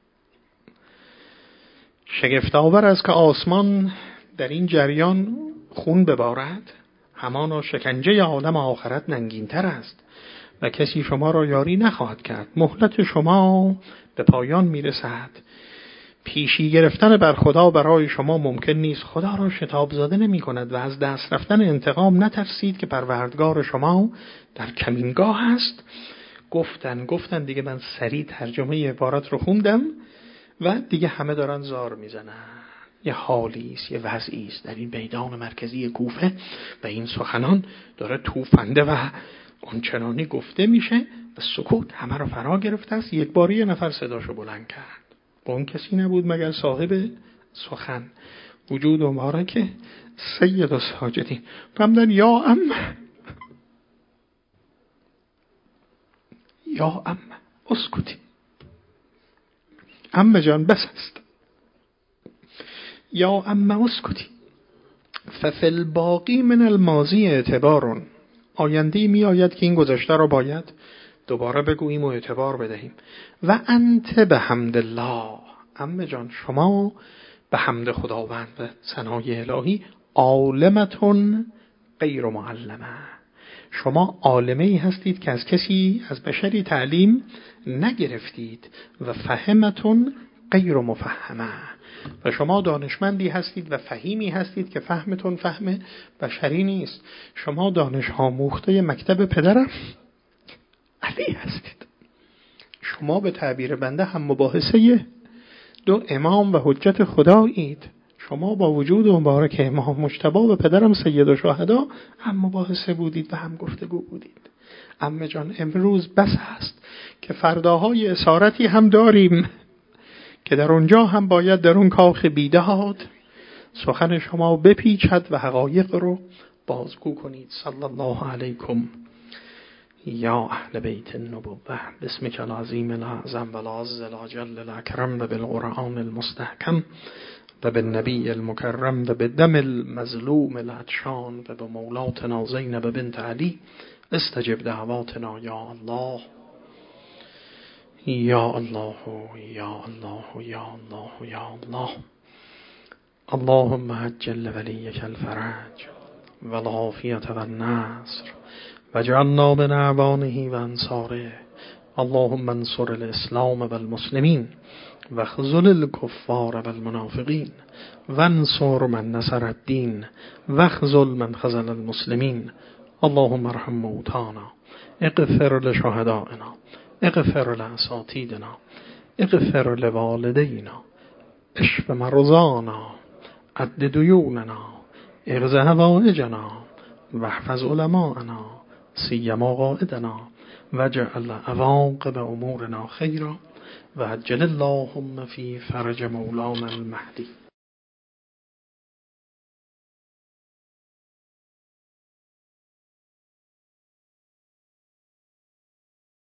شگفت‌آور است که آسمان در این جریان خون ببارد، همانا شکنجه عالم آخرت ننگین‌تر است و کسی شما را یاری نخواهد کرد. مهلت شما به پایان میرسد. پیشی گرفتن بر خدا برای شما ممکن نیست. خدا را شتاب زاده نمی کند و از دست رفتن انتقام نترسید که پروردگار شما در کمینگاه است. گفتن دیگه من سریع ترجمه عبارت رو خوندم و دیگه همه دارن زار میزنن. یه حالی است، یه وضعی است در این میدان مرکزی کوفه و این سخنان داره توفنده و اونچنانی گفته میشه و سکوت همه رو فرا گرفته است. یک باری یه نفر صداشو بلند کرد. اون کسی نبود مگر صاحب سخن، وجود مبارک سید الساجدین. فرمودن یا ام اسکتی، عمه جان بس است. یا ام اسکتی ففی الباقی من الماضی اعتبارون. آینده می آید که این گذشته را باید دوباره بگوییم و اعتبار بدهیم. و انت به حمد الله، عمه جان شما به حمد خداوند و ثنای الهی عالمتون غیر معلمه. شما عالمه‌ای هستید که از کسی، از بشری تعلیم نگرفتید. و فهمتون غیر مفهمه، و شما دانشمندی هستید و فهیمی هستید که فهمتون فهم بشری نیست. شما دانش آموخته مکتب پدرم علی هستید. شما به تعبیر بنده هم مباحثه دو امام و حجت خدایید. شما با وجود مبارک امام مجتبی و پدرم سید الشهدا هم مباحثه بودید و هم گفتگو بودید. عمه جان امروز بس است که فرداهای اسارتی هم داریم که در اونجا هم باید در اون کاخ بیداد سخن شما بپیچد و حقایق رو بازگو کنید. صلی الله علیکم یا اهل بیت النبوة بسمک العظیم الاعظم و العز الاجل الاکرم و بالقرآن المستحکم و بالنبی المکرم و بالدم المظلوم العطشان و بمولاتنا زینب بنت علی استجب دعواتنا یا الله یا الله یا الله یا الله یا الله. اللهم عجل ولیک الفرج و العافیة و النصر وجعلنا من اعوانه و انصاره. اللهم انصر الاسلام و المسلمین و خذل الکفار و المنافقین و انصر من نصر الدین و خذل من خذل المسلمین. اللهم ارحم موتانا، اغفر لشهدائنا، اغفر لاساتیدنا، اغفر لوالدینا، اشف مرضانا، عد دیوننا، اغز حوائجنا، واحفظ علماءنا سیما قائدنا، واجعل عواقب امورنا خیرا، و عجل اللهم فی فرج مولانا المهدی.